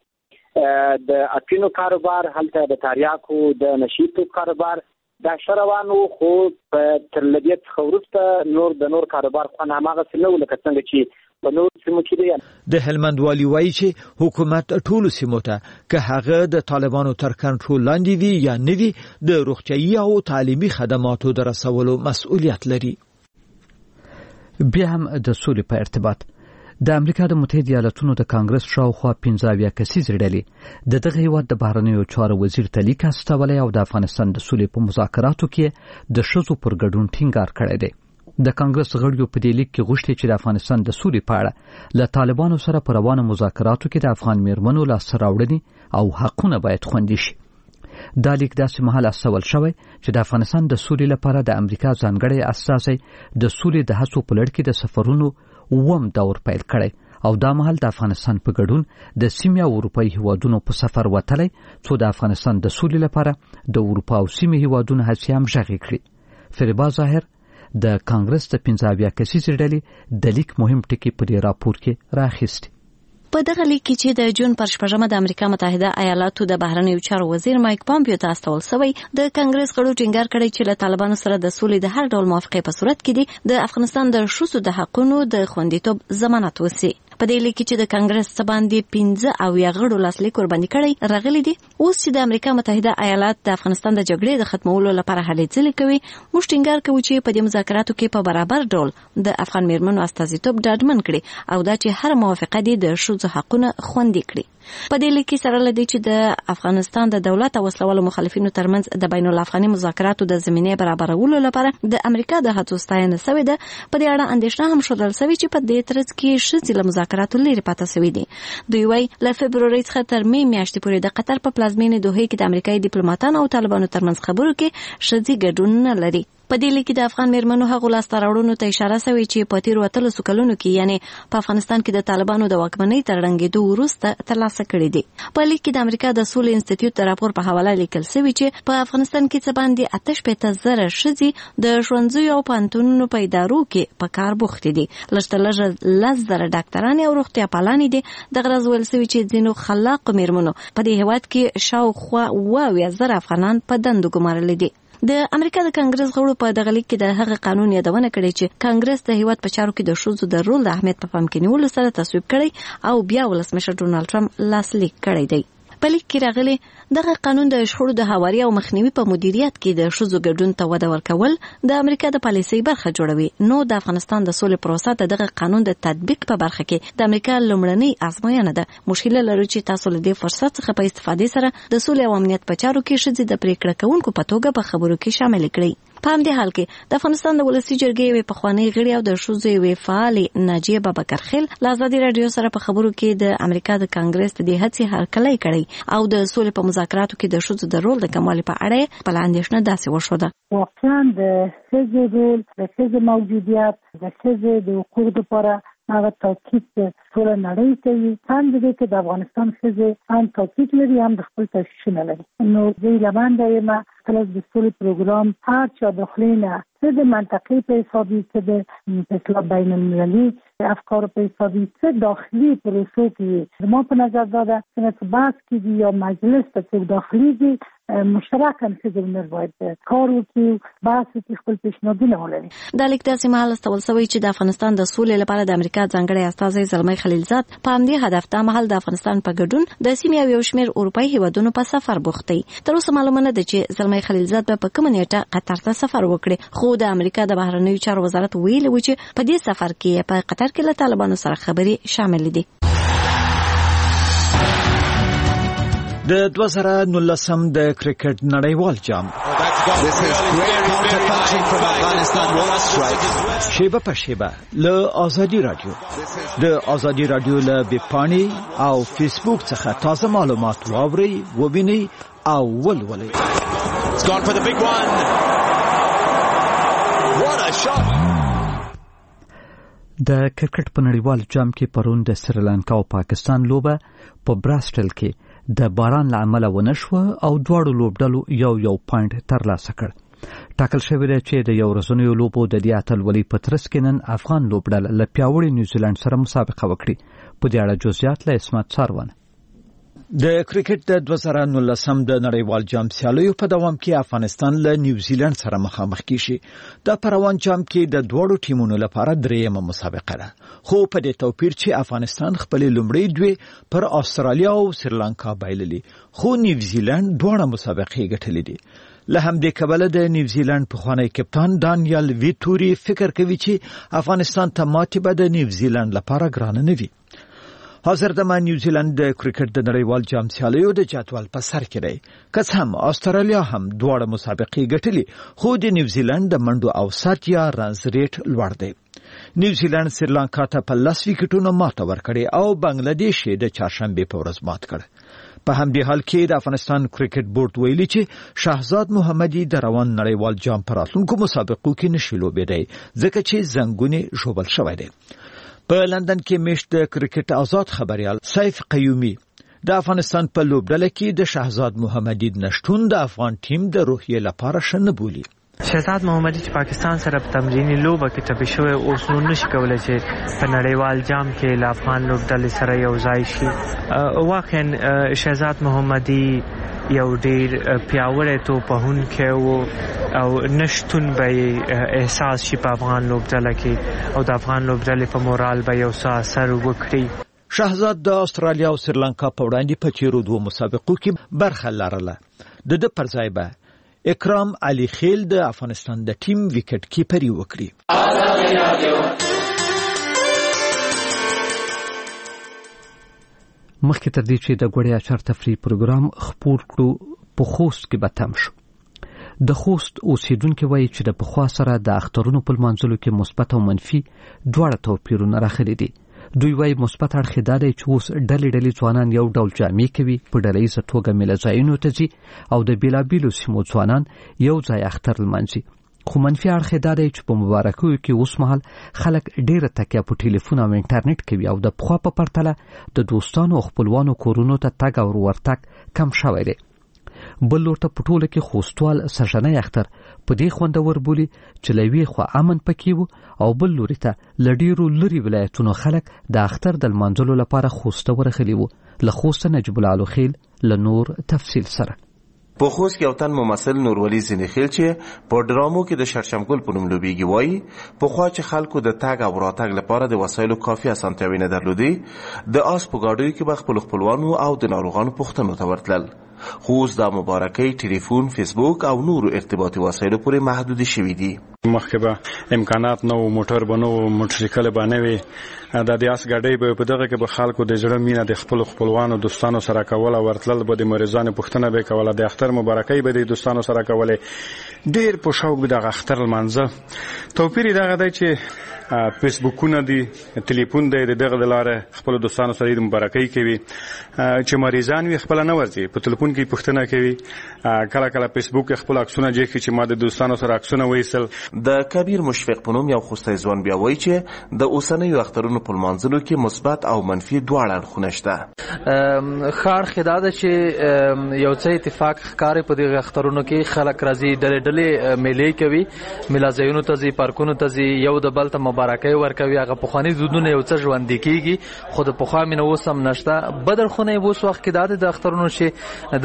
هلته د اپینو کاروبار، هلته د تاریاکو د نشیتو کاروبار دا شروانو، خو تر لدې څخه وروسته نور د نور کاروبار خو هماغسې نه و لکه څنګه چې په نور سیمو کې دی. د هلمند والي وایي چې حکومت ټولو سیمو ته که هغه د طالبانو تر کنټرول لاندې وي یا نه وي د روغتیايي او تعلیمي خدماتو د رسولو مسؤلیت لري. بیا هم د سولې په ارتباط د امریکا د متحده ایالاتونو د کانګرس شاوخوا پنځه اویا کسیزې ډلې د دغه هیواد د بهرنیو چارو وزیر ته لیک استولی او د افغانستان د سولې په مذاکراتو کې د ښځو پر ګډون ټینګار کړی دی. د کانګرس غړیو په دې لیک کې غوښتي چې د افغانستان د سولې په اړه له طالبانو سره په روانو مذاکراتو کې د افغان میرمنو لاسته راوړنې او حقونه باید خوندي شي. دا لیک داسې مهال استول شوی چې د افغانستان د سولې لپاره د امریکا ځانګړی استازی د سولې د هڅو په لړ کې د سفرونو وم دور پیل کړی او دا مهال د افغانستان په ګډون د سیمې او اروپایي هیوادونو په سفر وتلی څو د افغانستان د سولې لپاره د اروپا او سیمې هیوادونو هڅې هم غږې کړي. فریبا ظاهر د کانګرس د پنځه اویا کسیزې ډلې د لیک مهم ټکي په دې راپور کې راخیستي. په دغه لیک کې چې د جون پر شپږمه د امریکا متحده ایالاتو د بهرنیو چارو وزیر مایک پامپیو ته استول شوی د کانګرس غړو ټینګار کړی چې له طالبانو سره د سولې د هر ډول موافقې په صورت کې دی د افغانستان د ښځو د حقونو د خوندیتوب ضمانت وسی. په دې لیک کې چې د کانګرس څخه باندې پنځه اویا غړو لاسلیک ورباندې کړی راغلي دي. اوس چې د امریکا متحده ایالات د افغانستان د جګړې د ختمولو لپاره هلې ځلې کوي، موږ ټینګار کوو چې په دې مذاکراتو کې په برابر ډول د افغان میرمنو استازیتوب ډاډمن کړي او دا چې هر موافقه دي د ښځو حقونه خوندي کړي. په دې لیک کې سره لدی چې د افغانستان د دولت او وسلوالو مخالفینو ترمنځ د بین الافغاني مذاکراتو د زمینې برابرولو لپاره د امریکا د هڅو ستاینه شوې ده. په دې اړه اندېښنه هم ښودل شوې چې په دې ترڅ کې ښځې له مذاکراتو لرې پاتې شوې دي. دوی وايي له فبرورۍ څخه تر مې میاشتې پورې د قطر په پلازمینې دوحې کې د امریکایي ډیپلوماټانو او طالبانو ترمنځ خبرو کې ښځې ګډون نه لري. په دې لیک کې د افغان میرمنو هغو لاسته راوړنو ته اشاره شوې چې په تیرو اتلسو کلونو کې یعنی په افغانستان کې د طالبانو د واکمنۍ تر ړنګېدو وروسته ترلاسه کړي دي. په لیک کې د امریکا د سولې انسټیټیوټ د راپور په حواله لیکل شوی چې په افغانستان کې څه باندې اته شپېته زره ښځې د ښوونځیو او پوهنتونونو په ادارو کې په کار بوختې دي. لږ تر لږه لس زره ډاکټرانې او روغتیا پالانې دي. دغه راز ویل شوي چې ځینو خلاقو میرمنو په دې هیواد کې شاوخوا اوه اویا زره افغانان په دندو ګمارلي دي. د امریکا د کانګرس غړو په دغه لیک کې د هغه قانون یادونه کړې چې کانګرس د هیواد په چارو کې د ښځو د رول د اهمیت په پام کې نیولو سره تصویب کړی او بیا ولسمشر ډونالد ټرمپ لاسلیک کړی دی. په لیک کې راغلي دغه قانون د شخړو د هواري او مخنیوي په مدیریت کې د ښځو ګډون ته وده ورکول د امریکا د پالیسۍ برخه جوړوي. نو د افغانستان د سولې پروسه د دغه قانون د تطبیق په برخه کې د امریکا لومړنۍ ازموینه ده. مشکل لري چې تاسو له دې فرصت څخه په استفادې سره د سولې او امنیت په چارو کې ښځې د پریکړه کوونکو په توګه په خبرو کې شامل کړئ. په همدې حال کې د افغانستان د ولسی جرګې یوې پخوانۍ غړي او د ښځو یوې فعالې ناجیه بابکرخیل له ازادي راډیو سره په خبرو کې د امریکا د کانګرس د دې هڅې هرکلی کړی او د سولې په مذاکراتو کې د ښځو د رول د کموالي په اړه خپله اندېښنه داسې وښوده. واقعا د ښځو رول، د ښځو موجودیت، د ښځو د حقوقو لپاره هغه تاکید ټوله نړۍ کوي. هم د دې کې د افغانستان ښځې هم تاکید لري، هم د خپل تشویشونه لري. نو زه هیله منده یم کله د سولې پروګرام هر چا داخلي نه څه د منطقې په حسابي، څه د اصلاح بین المللي افکار په حسابي، څه داخلي پروسو کې زما په نظر دا ده چې بحث کېږي یا مجلس ته څوک داخلي دي مشترکاً ښځې باید کار وکړي، بحث وکړي، خپل پیشنهادونه ولري. دا لیک داسې مهال استول شوی چې د افغانستان د سولې لپاره د امریکا ځانګړی استازی زلمی خلیلزاد په همدې هدف دا مهال د افغانستان په ګډون د سیمې او یو شمېر اروپایي هیوادونو په سفر بوخت دی. تر اوسه معلومه نه ده چې زلمی خلیلزاد به په کومه نیټه قطر ته سفر وکړي، خو د امریکا د بهرنیو چارو وزارت ویلي و چې په دې سفر کې په قطر کې له طالبانو سره خبرې شامل دي. د دوه زره نولسم د کرکټ نړیوال جام شیبه په شیبه له ازادي رادیو د ازادي رادیو له ویبپاڼې او فیسبوک څخه تازه معلومات واورئ، ووینئ او ولولئ. د کرکټ په نړیوال جام کې پرون د سریلانکا او پاکستان لوبه په براسټل کې د باران له امله ونه شوه او دواړو لوبډلو یو یو پوینټ ترلاسه کړ. ټاکل شوی دی چې د یو ورځنیو لوبو د دې اتلولۍ په ترڅ کې نن افغان لوبډله له پیاوړي نیوزیلند سره مسابقه وکړي. په دې اړه جزئیات له اسمت ساروان. د کرکټ د دوه زره نولسم د نړیوال جام سیالیو په دوام کې افغانستان له نیوزیلند سره مخامخ کیږي. د پروان جام کې د دوړو ټیمونو لپاره دریمه مسابقه ده، خو په دې توپیر چې افغانستان خپل لومړی دوی پر استرالیا او سریلانکا بایللي، خو نیوزیلند دوه مسابقې ګټلې دي. له همدې کبله د نیوزیلند پخوانی کپتان دانیال ویټوري فکر کوي چې افغانستان ته ماتې به د نیوزیلند لپاره ګرانه نه وي. حاضر دمه نیوزیلند د کرکټ د نړیوال جام سیالیو د جدول په سر کې دی، که څه هم استرالیا هم دواړه مسابقې ګټلې، خو د نیوزیلند د منډو اوسط یا رنز ریټ لوړ دی. نیوزیلند سریلانکا ته په لس ویکټونو ماته ورکړې او بنگلادیش یې د چهارشنبې په ورځ مات کړ. په همدې حال کې د افغانستان کرکټ بورډ ویلي چې شهزاد محمدي د روان نړیوال جام په راتلونکو مسابقو کې نشي لوبېدی ځکه چې زنګونې ژوبل شوی دی. په لندن کې میشت د کرکټ آزاد خبريال سیف قیومي د افغانستان په لوبډله کې د شهزاد محمدي نشټون د افغان ټیم د روحیې لپاره شنه بولي. شهزاد محمدي چې پاکستان سره په تمرینی لوبه کې ټپي شوی اوس نو نشي کولای چې په نړیوال جام کې له افغان لوبډلې سره یو ځای شي. واقعا شهزاد محمدي یو ډیر پیاوړی توپهونکی و او نشتون به احساس شي په افغان لوبډله کې او د افغان لوبډلې په مورال به یو څه اثر وکړي. شهزاد د استرالیا او سریلانکا په وړاندې په تیرو دوه مسابقو کې برخه لرله. د د پر ځای به اکرام علي خیل د افغانستان د ټیم وکټ کیپري وکړي. مخکې تر دې چې د ګوړې اچار تفریح پروګرام خپور کړو په خوست کې به تم شو. د خوست اوسیدونکو وایي چې د پخوا سره د اخترونو په لمانځلو کې مثبت او منفي دواړه توپیرونه راغلي دي. دوی وایي مثبت اړخ دا دی چې اوس ډلې ډلې ځوانان یو ډول جامې کوي، په ډلهییزه توګه میله ځایونو ته ځي او د بېلابېلو سیمو ځوانان یو ځای اختر لمانځي. خو منفي اړخ دا دی چې په مبارکیو کې اوس مهال خلک ډېره تکیه په ټلیفون او انټرنیټ کوي او د پخوا په پرتله د دوستانو او خپلوانو کورونو ته تګ او ورتګ کم شوی دی. بل لور ته په ټوله کې خوستوال سژنی اختر په دې خوندور بولي چې له یوې خوا امن پکې و او بل لوري ته له ډېرو لرې ولایتونو خلک د اختر د لمانځلو لپاره خوست ته ورغلي وو. له خوسته نجیب الله خیل له نور تفصیل سره. په خوست کې یو تن ممثل نورولي زنیخیل چې په ډرامو کې د شرشمګل په نوم لوبیږي وایي پخوا چې خلکو د تګ او راتګ لپاره د وسایلو کافي اسانتیاوې نه درلودې، د آس په ګاډیو کې به خپل خپلوانو او د ناروغانو پوښتنو ته ورتلل. خو اوس دا مبارکۍ ټلیفون، فیسبوک او نورو ارتباطي وسایلو پورې محدود شوي دي. مخکې به امکانات نه و، موټر به نه و، موټرسایکل به نه وي، د دې اس ګاډۍ به په دغه کې به خلکو د زړه مینه د خپل خپلوانو دوستانو سره کوله، ورتلل به د مریضانو پوښتنه به کوله، د اختر مبارکۍ به د دوستانو سره کوله، ډیر په شوق به د اختر لمانځه. توپیر دغه دی چې فیسبوکونه دي، ټلیفون دی، دغه د لارې خپل دوستانو سره د مبارکۍ کوي. چې مریضان وي خپل نه ورځي، په ټلیفون کې پوښتنه کوي، کله کله فیسبوک خپل عکسونه جوړي چې ما د دوستانو سره عکسونه وایسل. د کبیر مشفق په نوم یو خوستی ځوان بیا وایي چې د اوسنیو اخترونو په لمانځلو کې مثبت او منفي دواړه اړخونه شته. ښه اړخ یې دا ده چې یو څه اتفاق ښکاري په دغه اخترونو کې، خلک راځي، ډلې ډلې میلې کوي، میلازیونو ته ځي، پارکونو ته ځي، یو د بل ته مبارکۍ ورکوي. هغه پخواني دودونه یو څه ژوندي کېږي، خو د پخوا مینه اوس هم نشته. بد اړخونه یې اوس وخت کې دا دی د اخترونو چې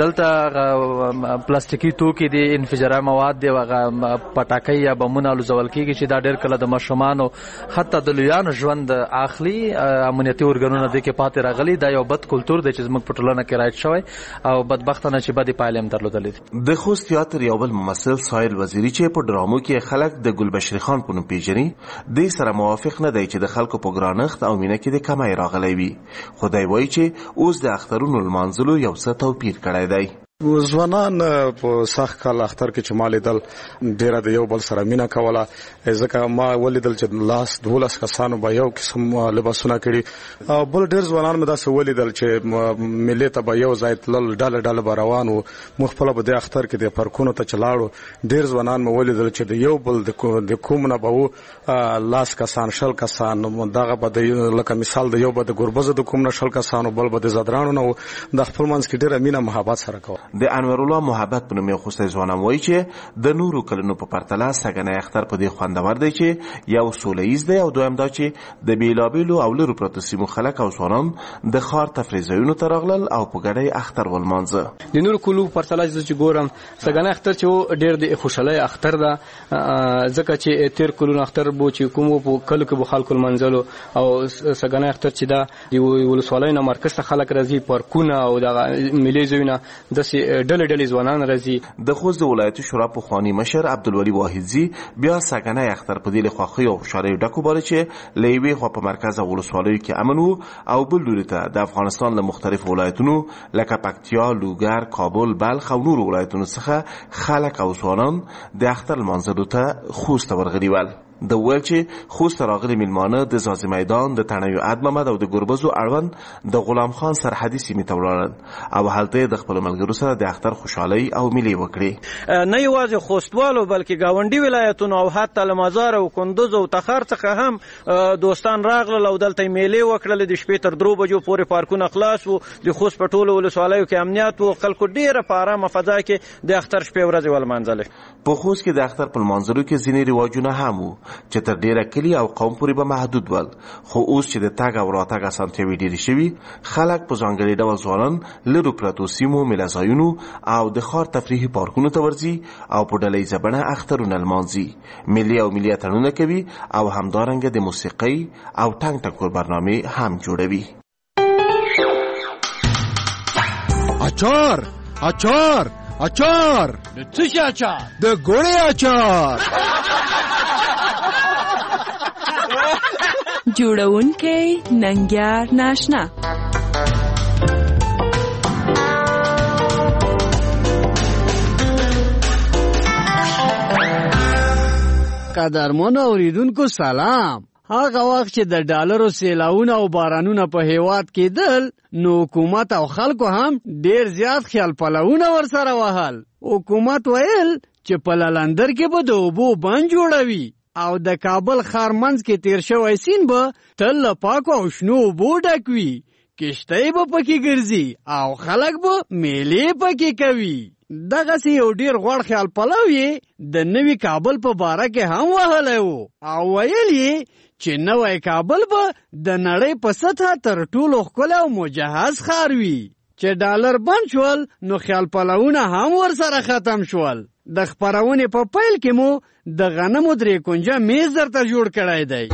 دلته پلاستیکي توکي دي، انفجاري مواد دي، هغه پټاکۍ یا بمونه الوزول کېږي چې دا ډېر کله د ماشومانو حتی د لویانو ژوند اخلي. امنیتي ارګانونه دې کې پاتې راغلي. دا یو بد کلتور دی چې زموږ په ټولنه کې رایج شوی او بدبختانه چې بدې پایلې هم درلودلې دي. د خوست تیاتر یو بل ممثل سایل وزیری چې په ډرامو کې خلک د ګلبشري خان په نوم پیژني، دې سره موافق نه دی چې د خلکو په ګرانښت او مینه کې د کمی راغلی وي. خو دی وایي چې اوس د اخترونو لمانځلو یو څه توپیر کړی دی. ځوانان په سخت کال اختر کې چې ما لیدل ډیره د یو بل سره مینه کوله، ځکه ما ولیدل چې لاس دولس کسانو به یو قسم لباسونه کړي، او بل ډیر ځوانان مې داسې ولیدل چې ملي ته به یو ځای تلل، ډله ډله به روان وو. موږ خپله به د اختر کې د پارکونو ته چې لاړو، ډیر ځوانان مې ولیدل چې د یو بل د کوم نه به وو لاس کسان، شل کسان، دغه به لکه مثال د یو به د ګربزو د کوم نه شل کسانو، بل به د زدرانو نه وو. د خپل منځ کې ډیره مینه محبت سره کوه. د انور الله محبت په نوم یو خوستی ځوان وایي چې د نورو کلونو په پرتله سږنی اختر په دې خوندور دی چې یو سوله ایز دی، او دویم دا چې د بیلابیلو او لرو پرتو سیمو خلک او ځوانان د ښار تفریح ځایونو ته راغلل او په ګډۍ اختر ولمانځه. د نورو کلو په پرتله چې ګورم سږنی اختر چې ډېر د خوشحالۍ اختر ده، ځکه چې تیر کلونو اختر بو چې کوم په کلو کې به خلکو لمانځلو، او سږنی اختر چې دا د ولسوالۍ نه مرکز ته خلک راځي، پارکونه او دغه ملي ځایونه داسې ډلې ډلې ځوانان راځي. د خوست د ولایتي شورا پخواني مشر عبدالولي واحدزي بیا سږنی اختر په دې له خوښۍ او خوشحالۍ ډک وباله چې له یوې خوا په مرکز او ولسوالیو کې امن و، او بل لوري ته د افغانستان له مختلفو ولایتونو لکه پکتیا، لوګر، کابل، بلخ او نورو ولایتونو څخه خلک او ځوانان د اختر لمانځلو ته خوست ته ورغلي ول. د ویل چې خوست راغلي میلمانه د زازي میدان، د تڼیو عد محمد او د ګربزو اړوند د غلام خان سرحدي سیمې ته ولاړل او هلته د خپل ملګرو سره د اختر خوشحالۍ او ملي وکړي. نه یوازې خوستوالو بلکې گاونډي ولایتونو او حتی له مزار او کندوز او تخار څخه هم دوستان راغلل او دلته میلې وکړل. د شپې تر درو بجو پورې پارکونه خلاص وو. د خوست په ټولو ولسوالیو کې امنیت وو. خلکو ډیره په ارامه فضا کې د اختر شپې ورځې ولمانځلې. په خوست کې د اختر په لمانځلو کې ځینې رواجونه هم وو چې تر ډیره کلی او قوم پورې به محدود ول. خو اوس چې د تګ او راتګ اسانتیاوې ډېرې شوي، خلک په ځانګړي ډول ځوانان لرو پرتو سیمو، میله‌ځایونو او د ښار تفریحي پارکونو ته ورځي او په ډله ییزه بڼه اخترونه لمانځي، ملي او ملي اتڼونه کوي او همدارنګه د موسیقۍ او ټنګ ټکور برنامې هم جوړوي. اچار اچار اچار د څه شي اچار؟ د ګوړې اچار. جوړونکی ننګیار ناشنا. قدرمن اوریدونکو سلام. هغه وخت چې د ډالرو سیلاونه او بارانونه په هیواد کې دل، نو حکومت او خلکو هم ډیر زیات خیال پلوونه ورسره وهل. حکومت ویل چې په لندر کې به د اوبو بند جوړوي او د کابل ښار منځ کې تیر شوی سیند به تل له پاکو او شنو اوبو ډک وي، کشتۍ به پکې ګرځي او خلک به میلې پکې کوي. دغسې یو ډیر غوړ خیال پلو یې د نوي کابل په باره کې هم وهلی و او ویل یې چې نوی کابل به د نړۍ په سطحه تر ټولو ښکلی او مجهز ښار وي. چې ډالر بند شول نو خیال پلوونه هم ورسره ختم شول. د خپرونې په پیل کې مو د غنمو درې کونجه میز درته جوړ کړی دی.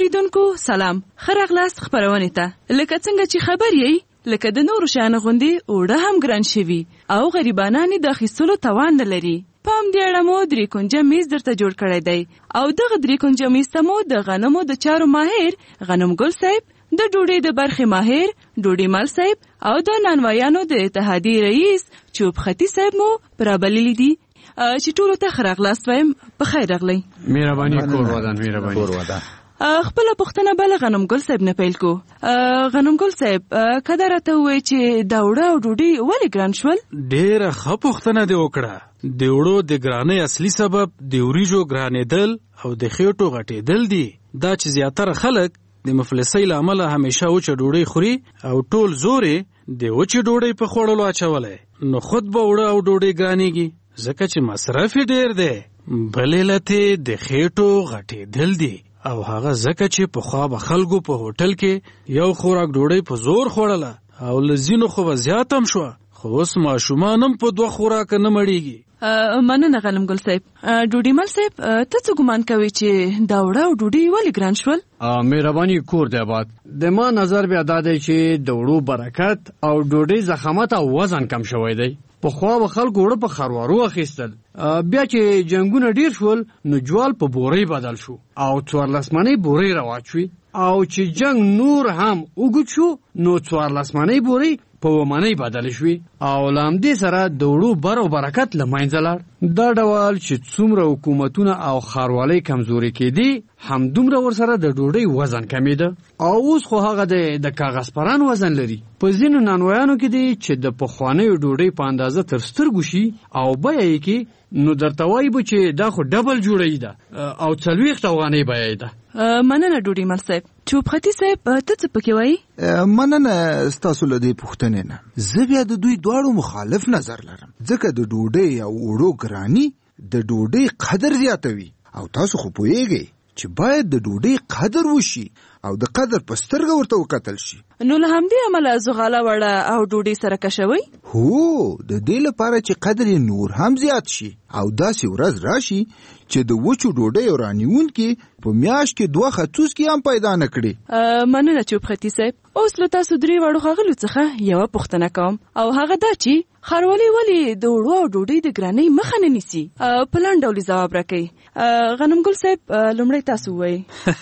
اوریدونکو سلام، ښه راغلاست خپرونې ته. لکه څنګه چې خبر یې، لکه د نورو شیانو غوندې اوړه هم ګران شوي او غریبانان یې د اخیستلو توان نه لري. په همدې اړه مو درې کونجه میز درته جوړ کړی دی او دغه درې کونجه میز ته مو د غنمو د چارو ماهر غنم ګل صاحب، د ډوډۍ د برخې ماهر ډوډۍ مل صاحب او د نانوایانو د اتحادیې رئیس چوب خطي صاحب مو پرابللی دي چې ټولو ته ښه راغلاست وایم. په خیر راغلی. مهرباني کور ودان. مهرباني کور ودان. خپله پوښتنه بله غنم ګل صاحب نه پیل کو. غنم ګل صاحب که دا راته ووایې چې دا اوړه او ډوډۍ ولې ګران شول؟ ډېره ښه پوښتنه دې وکړه. د اوړو د ګرانۍ اصلي سبب د وریجو ګرانېدل او د خېټو غټېدل دي. دا چې زیاتره خلک د مفلسۍ له امله همیشه وچه ډوډۍ خوري او ټول زور یې د وچې ډوډۍ په خوړلو اچولی، نو خود به اوړه او ډوډۍ ګرانېږي ځکه چې مصرف یې ډېر دی. بل علت یې د خېټو غټېدل دي او هغه ځکه چې پخوا به خلکو په هوټل کې یو خوراک ډوډۍ په زور خوړله او له ځینو خو به زیات هم شوه، خو اوس ماشومان هم په دوه خوراکه نه مړېږي. مننه غنم ګل صاحب. ډوډۍ مل صاحب ته څه ګمان کوي چې دا اوړه او ډوډۍ ولې ګران شول؟ مهرباني کور دی آباد. د ما نظر بیا دا دی چې د اوړو برکت او ډوډۍ ضخامت او وزن کم شوی دی. پخوا به خلکو اوړه په خروارو اخیستل، بیا چې جنګونه ډیر شول نو جوال په بورۍ بدل شو او څوارلس منۍ بورۍ رواج شوې، او چې جنگ نور هم اوږد شو نو څوارلس منۍ بورۍ په ومنۍ بدل شوې او له همدې سره د اوړو بر او برکت له منځه لاړ. دا ډول چې څومره حکومتونه او ښاروالۍ کمزوري کېدې، همدومره ورسره د ډوډۍ وزن کمېده او اوس خو هغه د کاغذ پران وزن لري. په ځینو نانوایانو کې دی چې د پخوانیو ډوډۍ په اندازه تر سترګو شي او بیه یې کې نو درته وایي به چې دا خو ډبل جوړی ده او څلوېښت افغانۍ بیه یې ده. مننه ډوډۍ مل صاحب. چوب خطي صاحب ته څه پکې وایي؟ مننه ستاسو له دې پوښتنې نه. زه بیا د دوی دواړو مخالف نظر لرم ځکه د ډوډۍ او اوړو ګراني د ډوډۍ قدر زیاتوي او تاسو خو پوهیږئ چې باید د ډوډۍ قدر وشي او د قدر په سترګه ورته وکتل شي. نو له همدې امله زغاله وړه او ډوډۍ سره کشوي؟ هو، د دې لپاره چې قدر یې نور هم زیات شي او داسې ورځ راشي چې د وچو ډوډۍ رانیونکي په میاشت کې دوه خطوس کې هم پیدا نه کړي. مننه چوب خطي صاحب. اوس له تاسو درې واړو ښاغلو څخه یوه پوښتنه کوم او هغه دا چې ښاروالۍ ولې د اوړو او ډوډۍ د ګرانۍ مخه نه نیسي؟ په لنډ ډول ځواب راکوئ. غنم ګل صاحب لومړی تاسو ووایئ.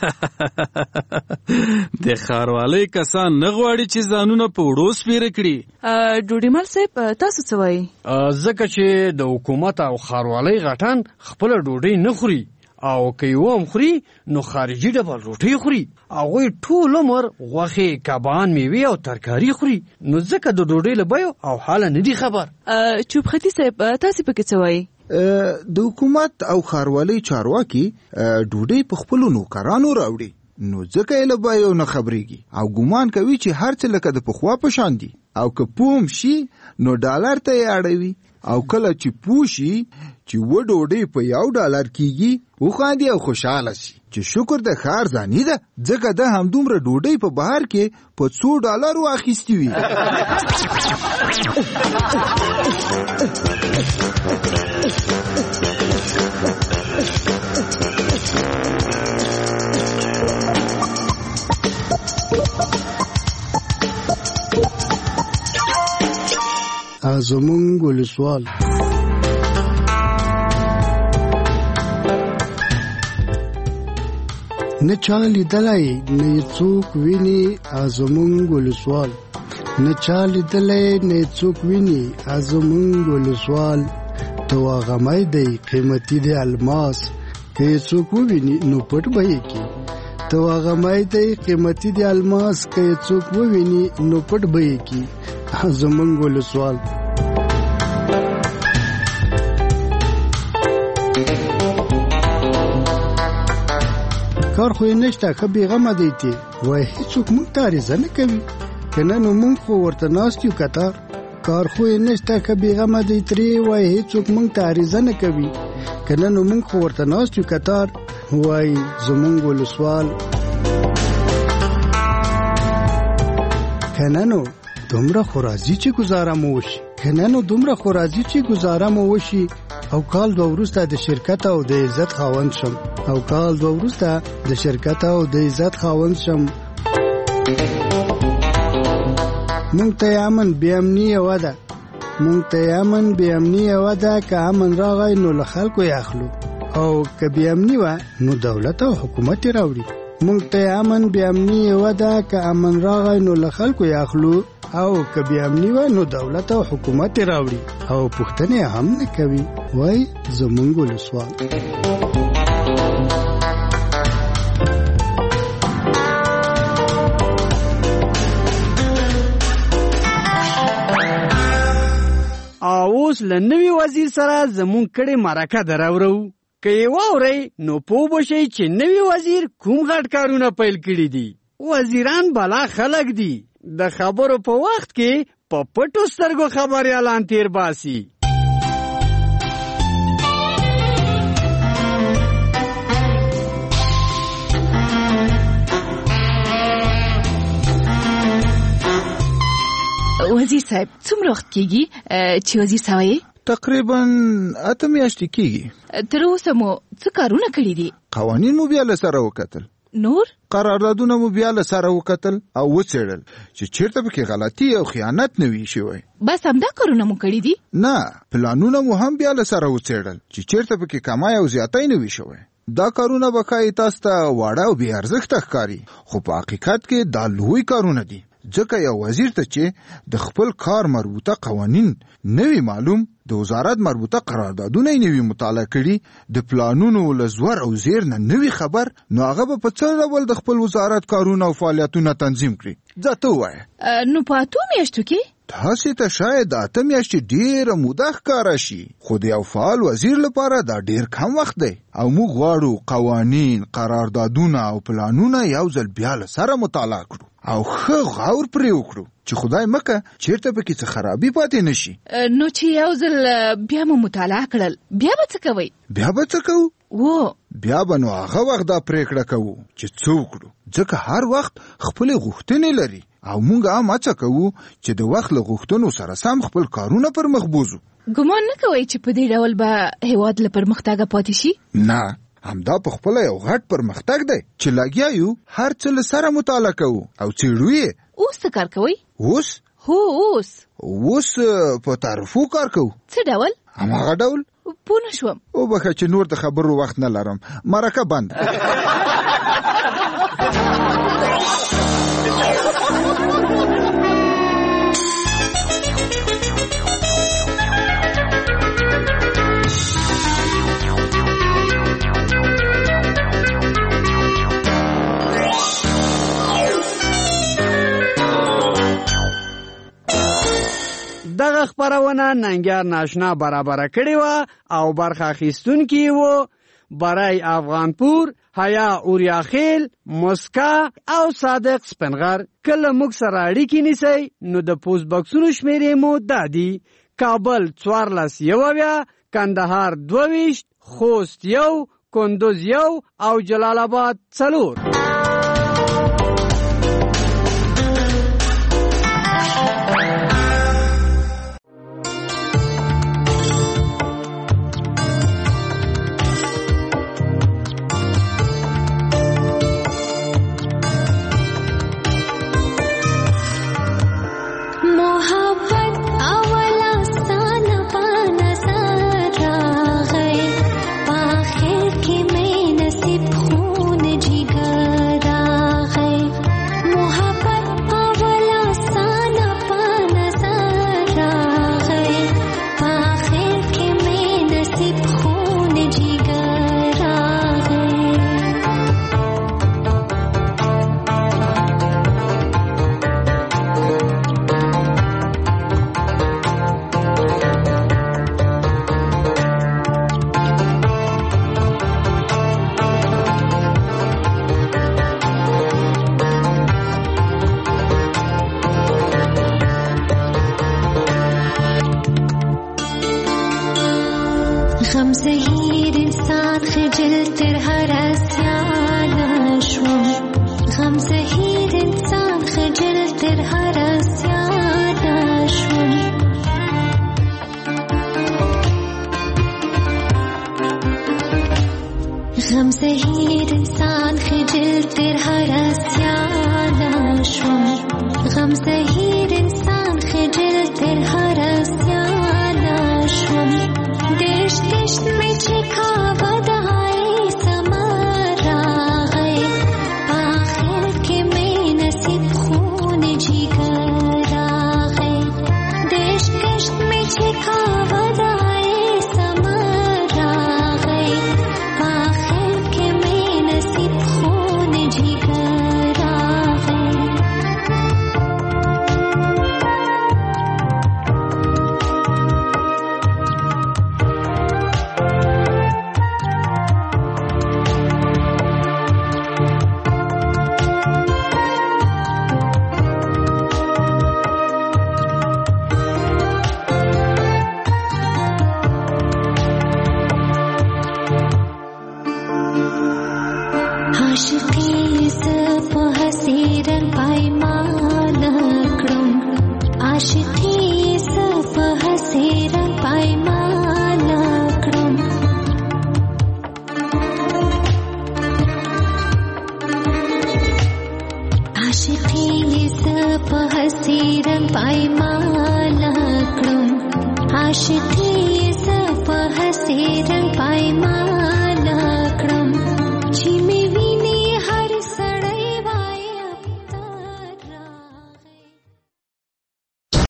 د ښاروالۍ کسان نه غواړي چې ځانونه په اوړو سپېره کړي. ډوډۍ مل صاحب تاسو څه وایئ؟ ځکه چې د حکومت او ښاروالۍ غټان خپله ډوډۍ نه خوري او که یې هم خوري نو خارجي ډبل روټۍ خوري. هغوی ټول عمر غوښې، کبان، میوې او ترکاري خوري، نو ځکه د ډوډۍ له بیو او حاله نه دي خبر. چوب خطي صاحب تاسو پکې څه وایئ؟ د حکومت او ښاروالۍ چارواکي ډوډۍ په خپلو نوکرانو راوړي، نو ځکه یې له بیو نه خبرېږي او ګمان کوي چې هر څه لکه د پخوا په شان دي او که پوه هم شي نو ډالر ته یې اړوي او کله چې پوه شي چې و ډوډۍ په یو ډالر کېږي وخاندي او خوشحاله شي چې شکر د ښار ځاني ده ځکه ده همدومره ډوډۍ په بهر کې په څو ډالرو اخیستې وي. زمونږ ولسوال نه چا لیدلی نه څوک ویني زمونږ ولسوال، نه چا لیدلی نه څوک ویني زمونږ ولسوال. تواغمی دی قیمتي دی الماس که یې څوک وویني نو پټ به یې کړي. تواغمی دی قیمتي دی الماس که یې څوک وویني نو پټ به یې کړي زمونږ ولسوال. کار خو یې نشته که بېغمه دی تی وایي هېڅوک موږ ته عریضه نه کوي که نه نو موږ خو ورته ناست یو کتار. کار خو یې نشته که بېغمه دی ترې وایي هېڅوک موږ ته عریضه نه کوي که نه نو موږ خو ورته ناست یو کتار وایي زمونږ ولسوال. که نه نو دومره خو راځي چې ګزاره مو وشي که نه نو دومره خو راځي چې ګزاره مو وشي او کال دوه وروسته د شرکت او د عزت خاوند شم او کال دوه وروسته د شرکت او د عزت خاوند شم. مونږ ته امن بې امني وده مونږ ته امن بې امني وده که امن راغی نو له خلکو یې اخلو او که بې امني وه نو دولت او حکومت یې راوړي. مونږ ته امن بې امني وده که امن راغی نو له خلکو یې اخلو او که بې امني وه نو دولت او حکومت یې راوړي او پوښتنې هم نه کوي. وای زمونږ ولسوال. اوس له نوي وزیر سره زمون کړي مرکه دراورو. که یې واورئ نو پوه بشئ چې نوي وزیر کوم غټ کارونه پیل کړي دي. وزیران بلا خلک دي، د خبرو په وخت کې په پټو سترګو خبریالان تیر باسي. وزیر صاحب څومره وخت کېږي چې وزیر سوی؟ تقریبا اته میاشتې کېږي. تر اوسه مو څه کارونه کړي دي؟ قوانین مو بیا له سره وکتل، نور قراردادونه مو بیا له سره وکتل او وڅېړل چې چیرته پکې غلطي او خیانت نه وي شوی. بس همدا کارونه مو کړي دي؟ نه، پلانونه مو هم بیا له سره وڅېړل چې چیرته پکې کمای او زیاتی نه وي شوی. دا کارونه به ښایي تاسو ته واړه او بې ارزښته ښکاري، خو په حقیقت کې دا لوی کارونه دي. ځکه یو وزیر ته چې د خپل کار مربوطه قوانین نوی معلوم، د وزارت مربوطه قراردادونه یې نوی مطالعه کړي، د پلانونو له زور او زیر نه نوی خبر، نو هغه به په څه ډول د خپل وزارت کارونه او فعالیتونه تنظیم کړي. ځه ته ووایه. نو په اتو میاشتو کې تاسې ته شاید اته میاشتې ډېره موده ښکاره شي، خو د یو فعال وزیر لپاره دا ډېر کم وخت دی او موږ غواړو قوانین، قراردادونه او پلانونه یو ځل بیا له سره مطالعه کړو او ښه غور پرې وکړو چې خدای مکه چیرته پکې څه خرابي پاتې نشي. نو چې یو ځل بیا مو مطالعه کړل بیا به څه کوئ؟ بیا به څه کوو؟ و بیا به نو هغه وخت دا پریکړه کوو چې څه وکړو، ځکه هر وخت خپلې غوښتنې لري او موږ هم هڅه کوو چې د وخت له غوښتنو سره سم خپل کارونه پر مخ بوځو. ګمان نه کوئ چې په دې ډول به هېواد له پرمختګه پاتې شي؟ نه، همدا په خپله یو غټ پرمختګ دی چې لګیا یو هر څه له سره مطالعه کوو او څېړو یې. اوس څه کار کوئ؟ اوس هو اوس اوس په تعرفو کار کوو. څه ډول؟ هماغه ډول. پوه نه شوم. وبخښه چې نور د خبرو وخت نه لرم، مرکه بند. دغه خبرونه ننګیار ناشنا برابر کړی و او برخه اخیستونکي وو برای افغانپور، حیا اوریاخیل، مسکا او صادق سپنغر. کله موږ سره اړیکې نیسئ نو د پوسټ بکسونو شمیرې مو دا دي: کابل څوارلس یو اویا، کندهار دوه ویشت، خوست یو، کندوز یو او جلال آباد څلور. غم زهیر انسان خجل تر هر اسیانا شوم غم زهیر انسان خجل تر هر اسیانا شوم دشت دشت میں چکا ودائی سمارا غی آخر کے میں نصیب خون جگر آغی دشت دشت میں چکا ودائی سمارا غی آخر کے میں نصیب خون جگر آغی عاشقی زپ حسیرن پایمان کړم عاشقی زپ حسیرن پایمان کړم عاشقی زپ حسیرن پایمان کړم عاشقی زپ حسیرن پایمان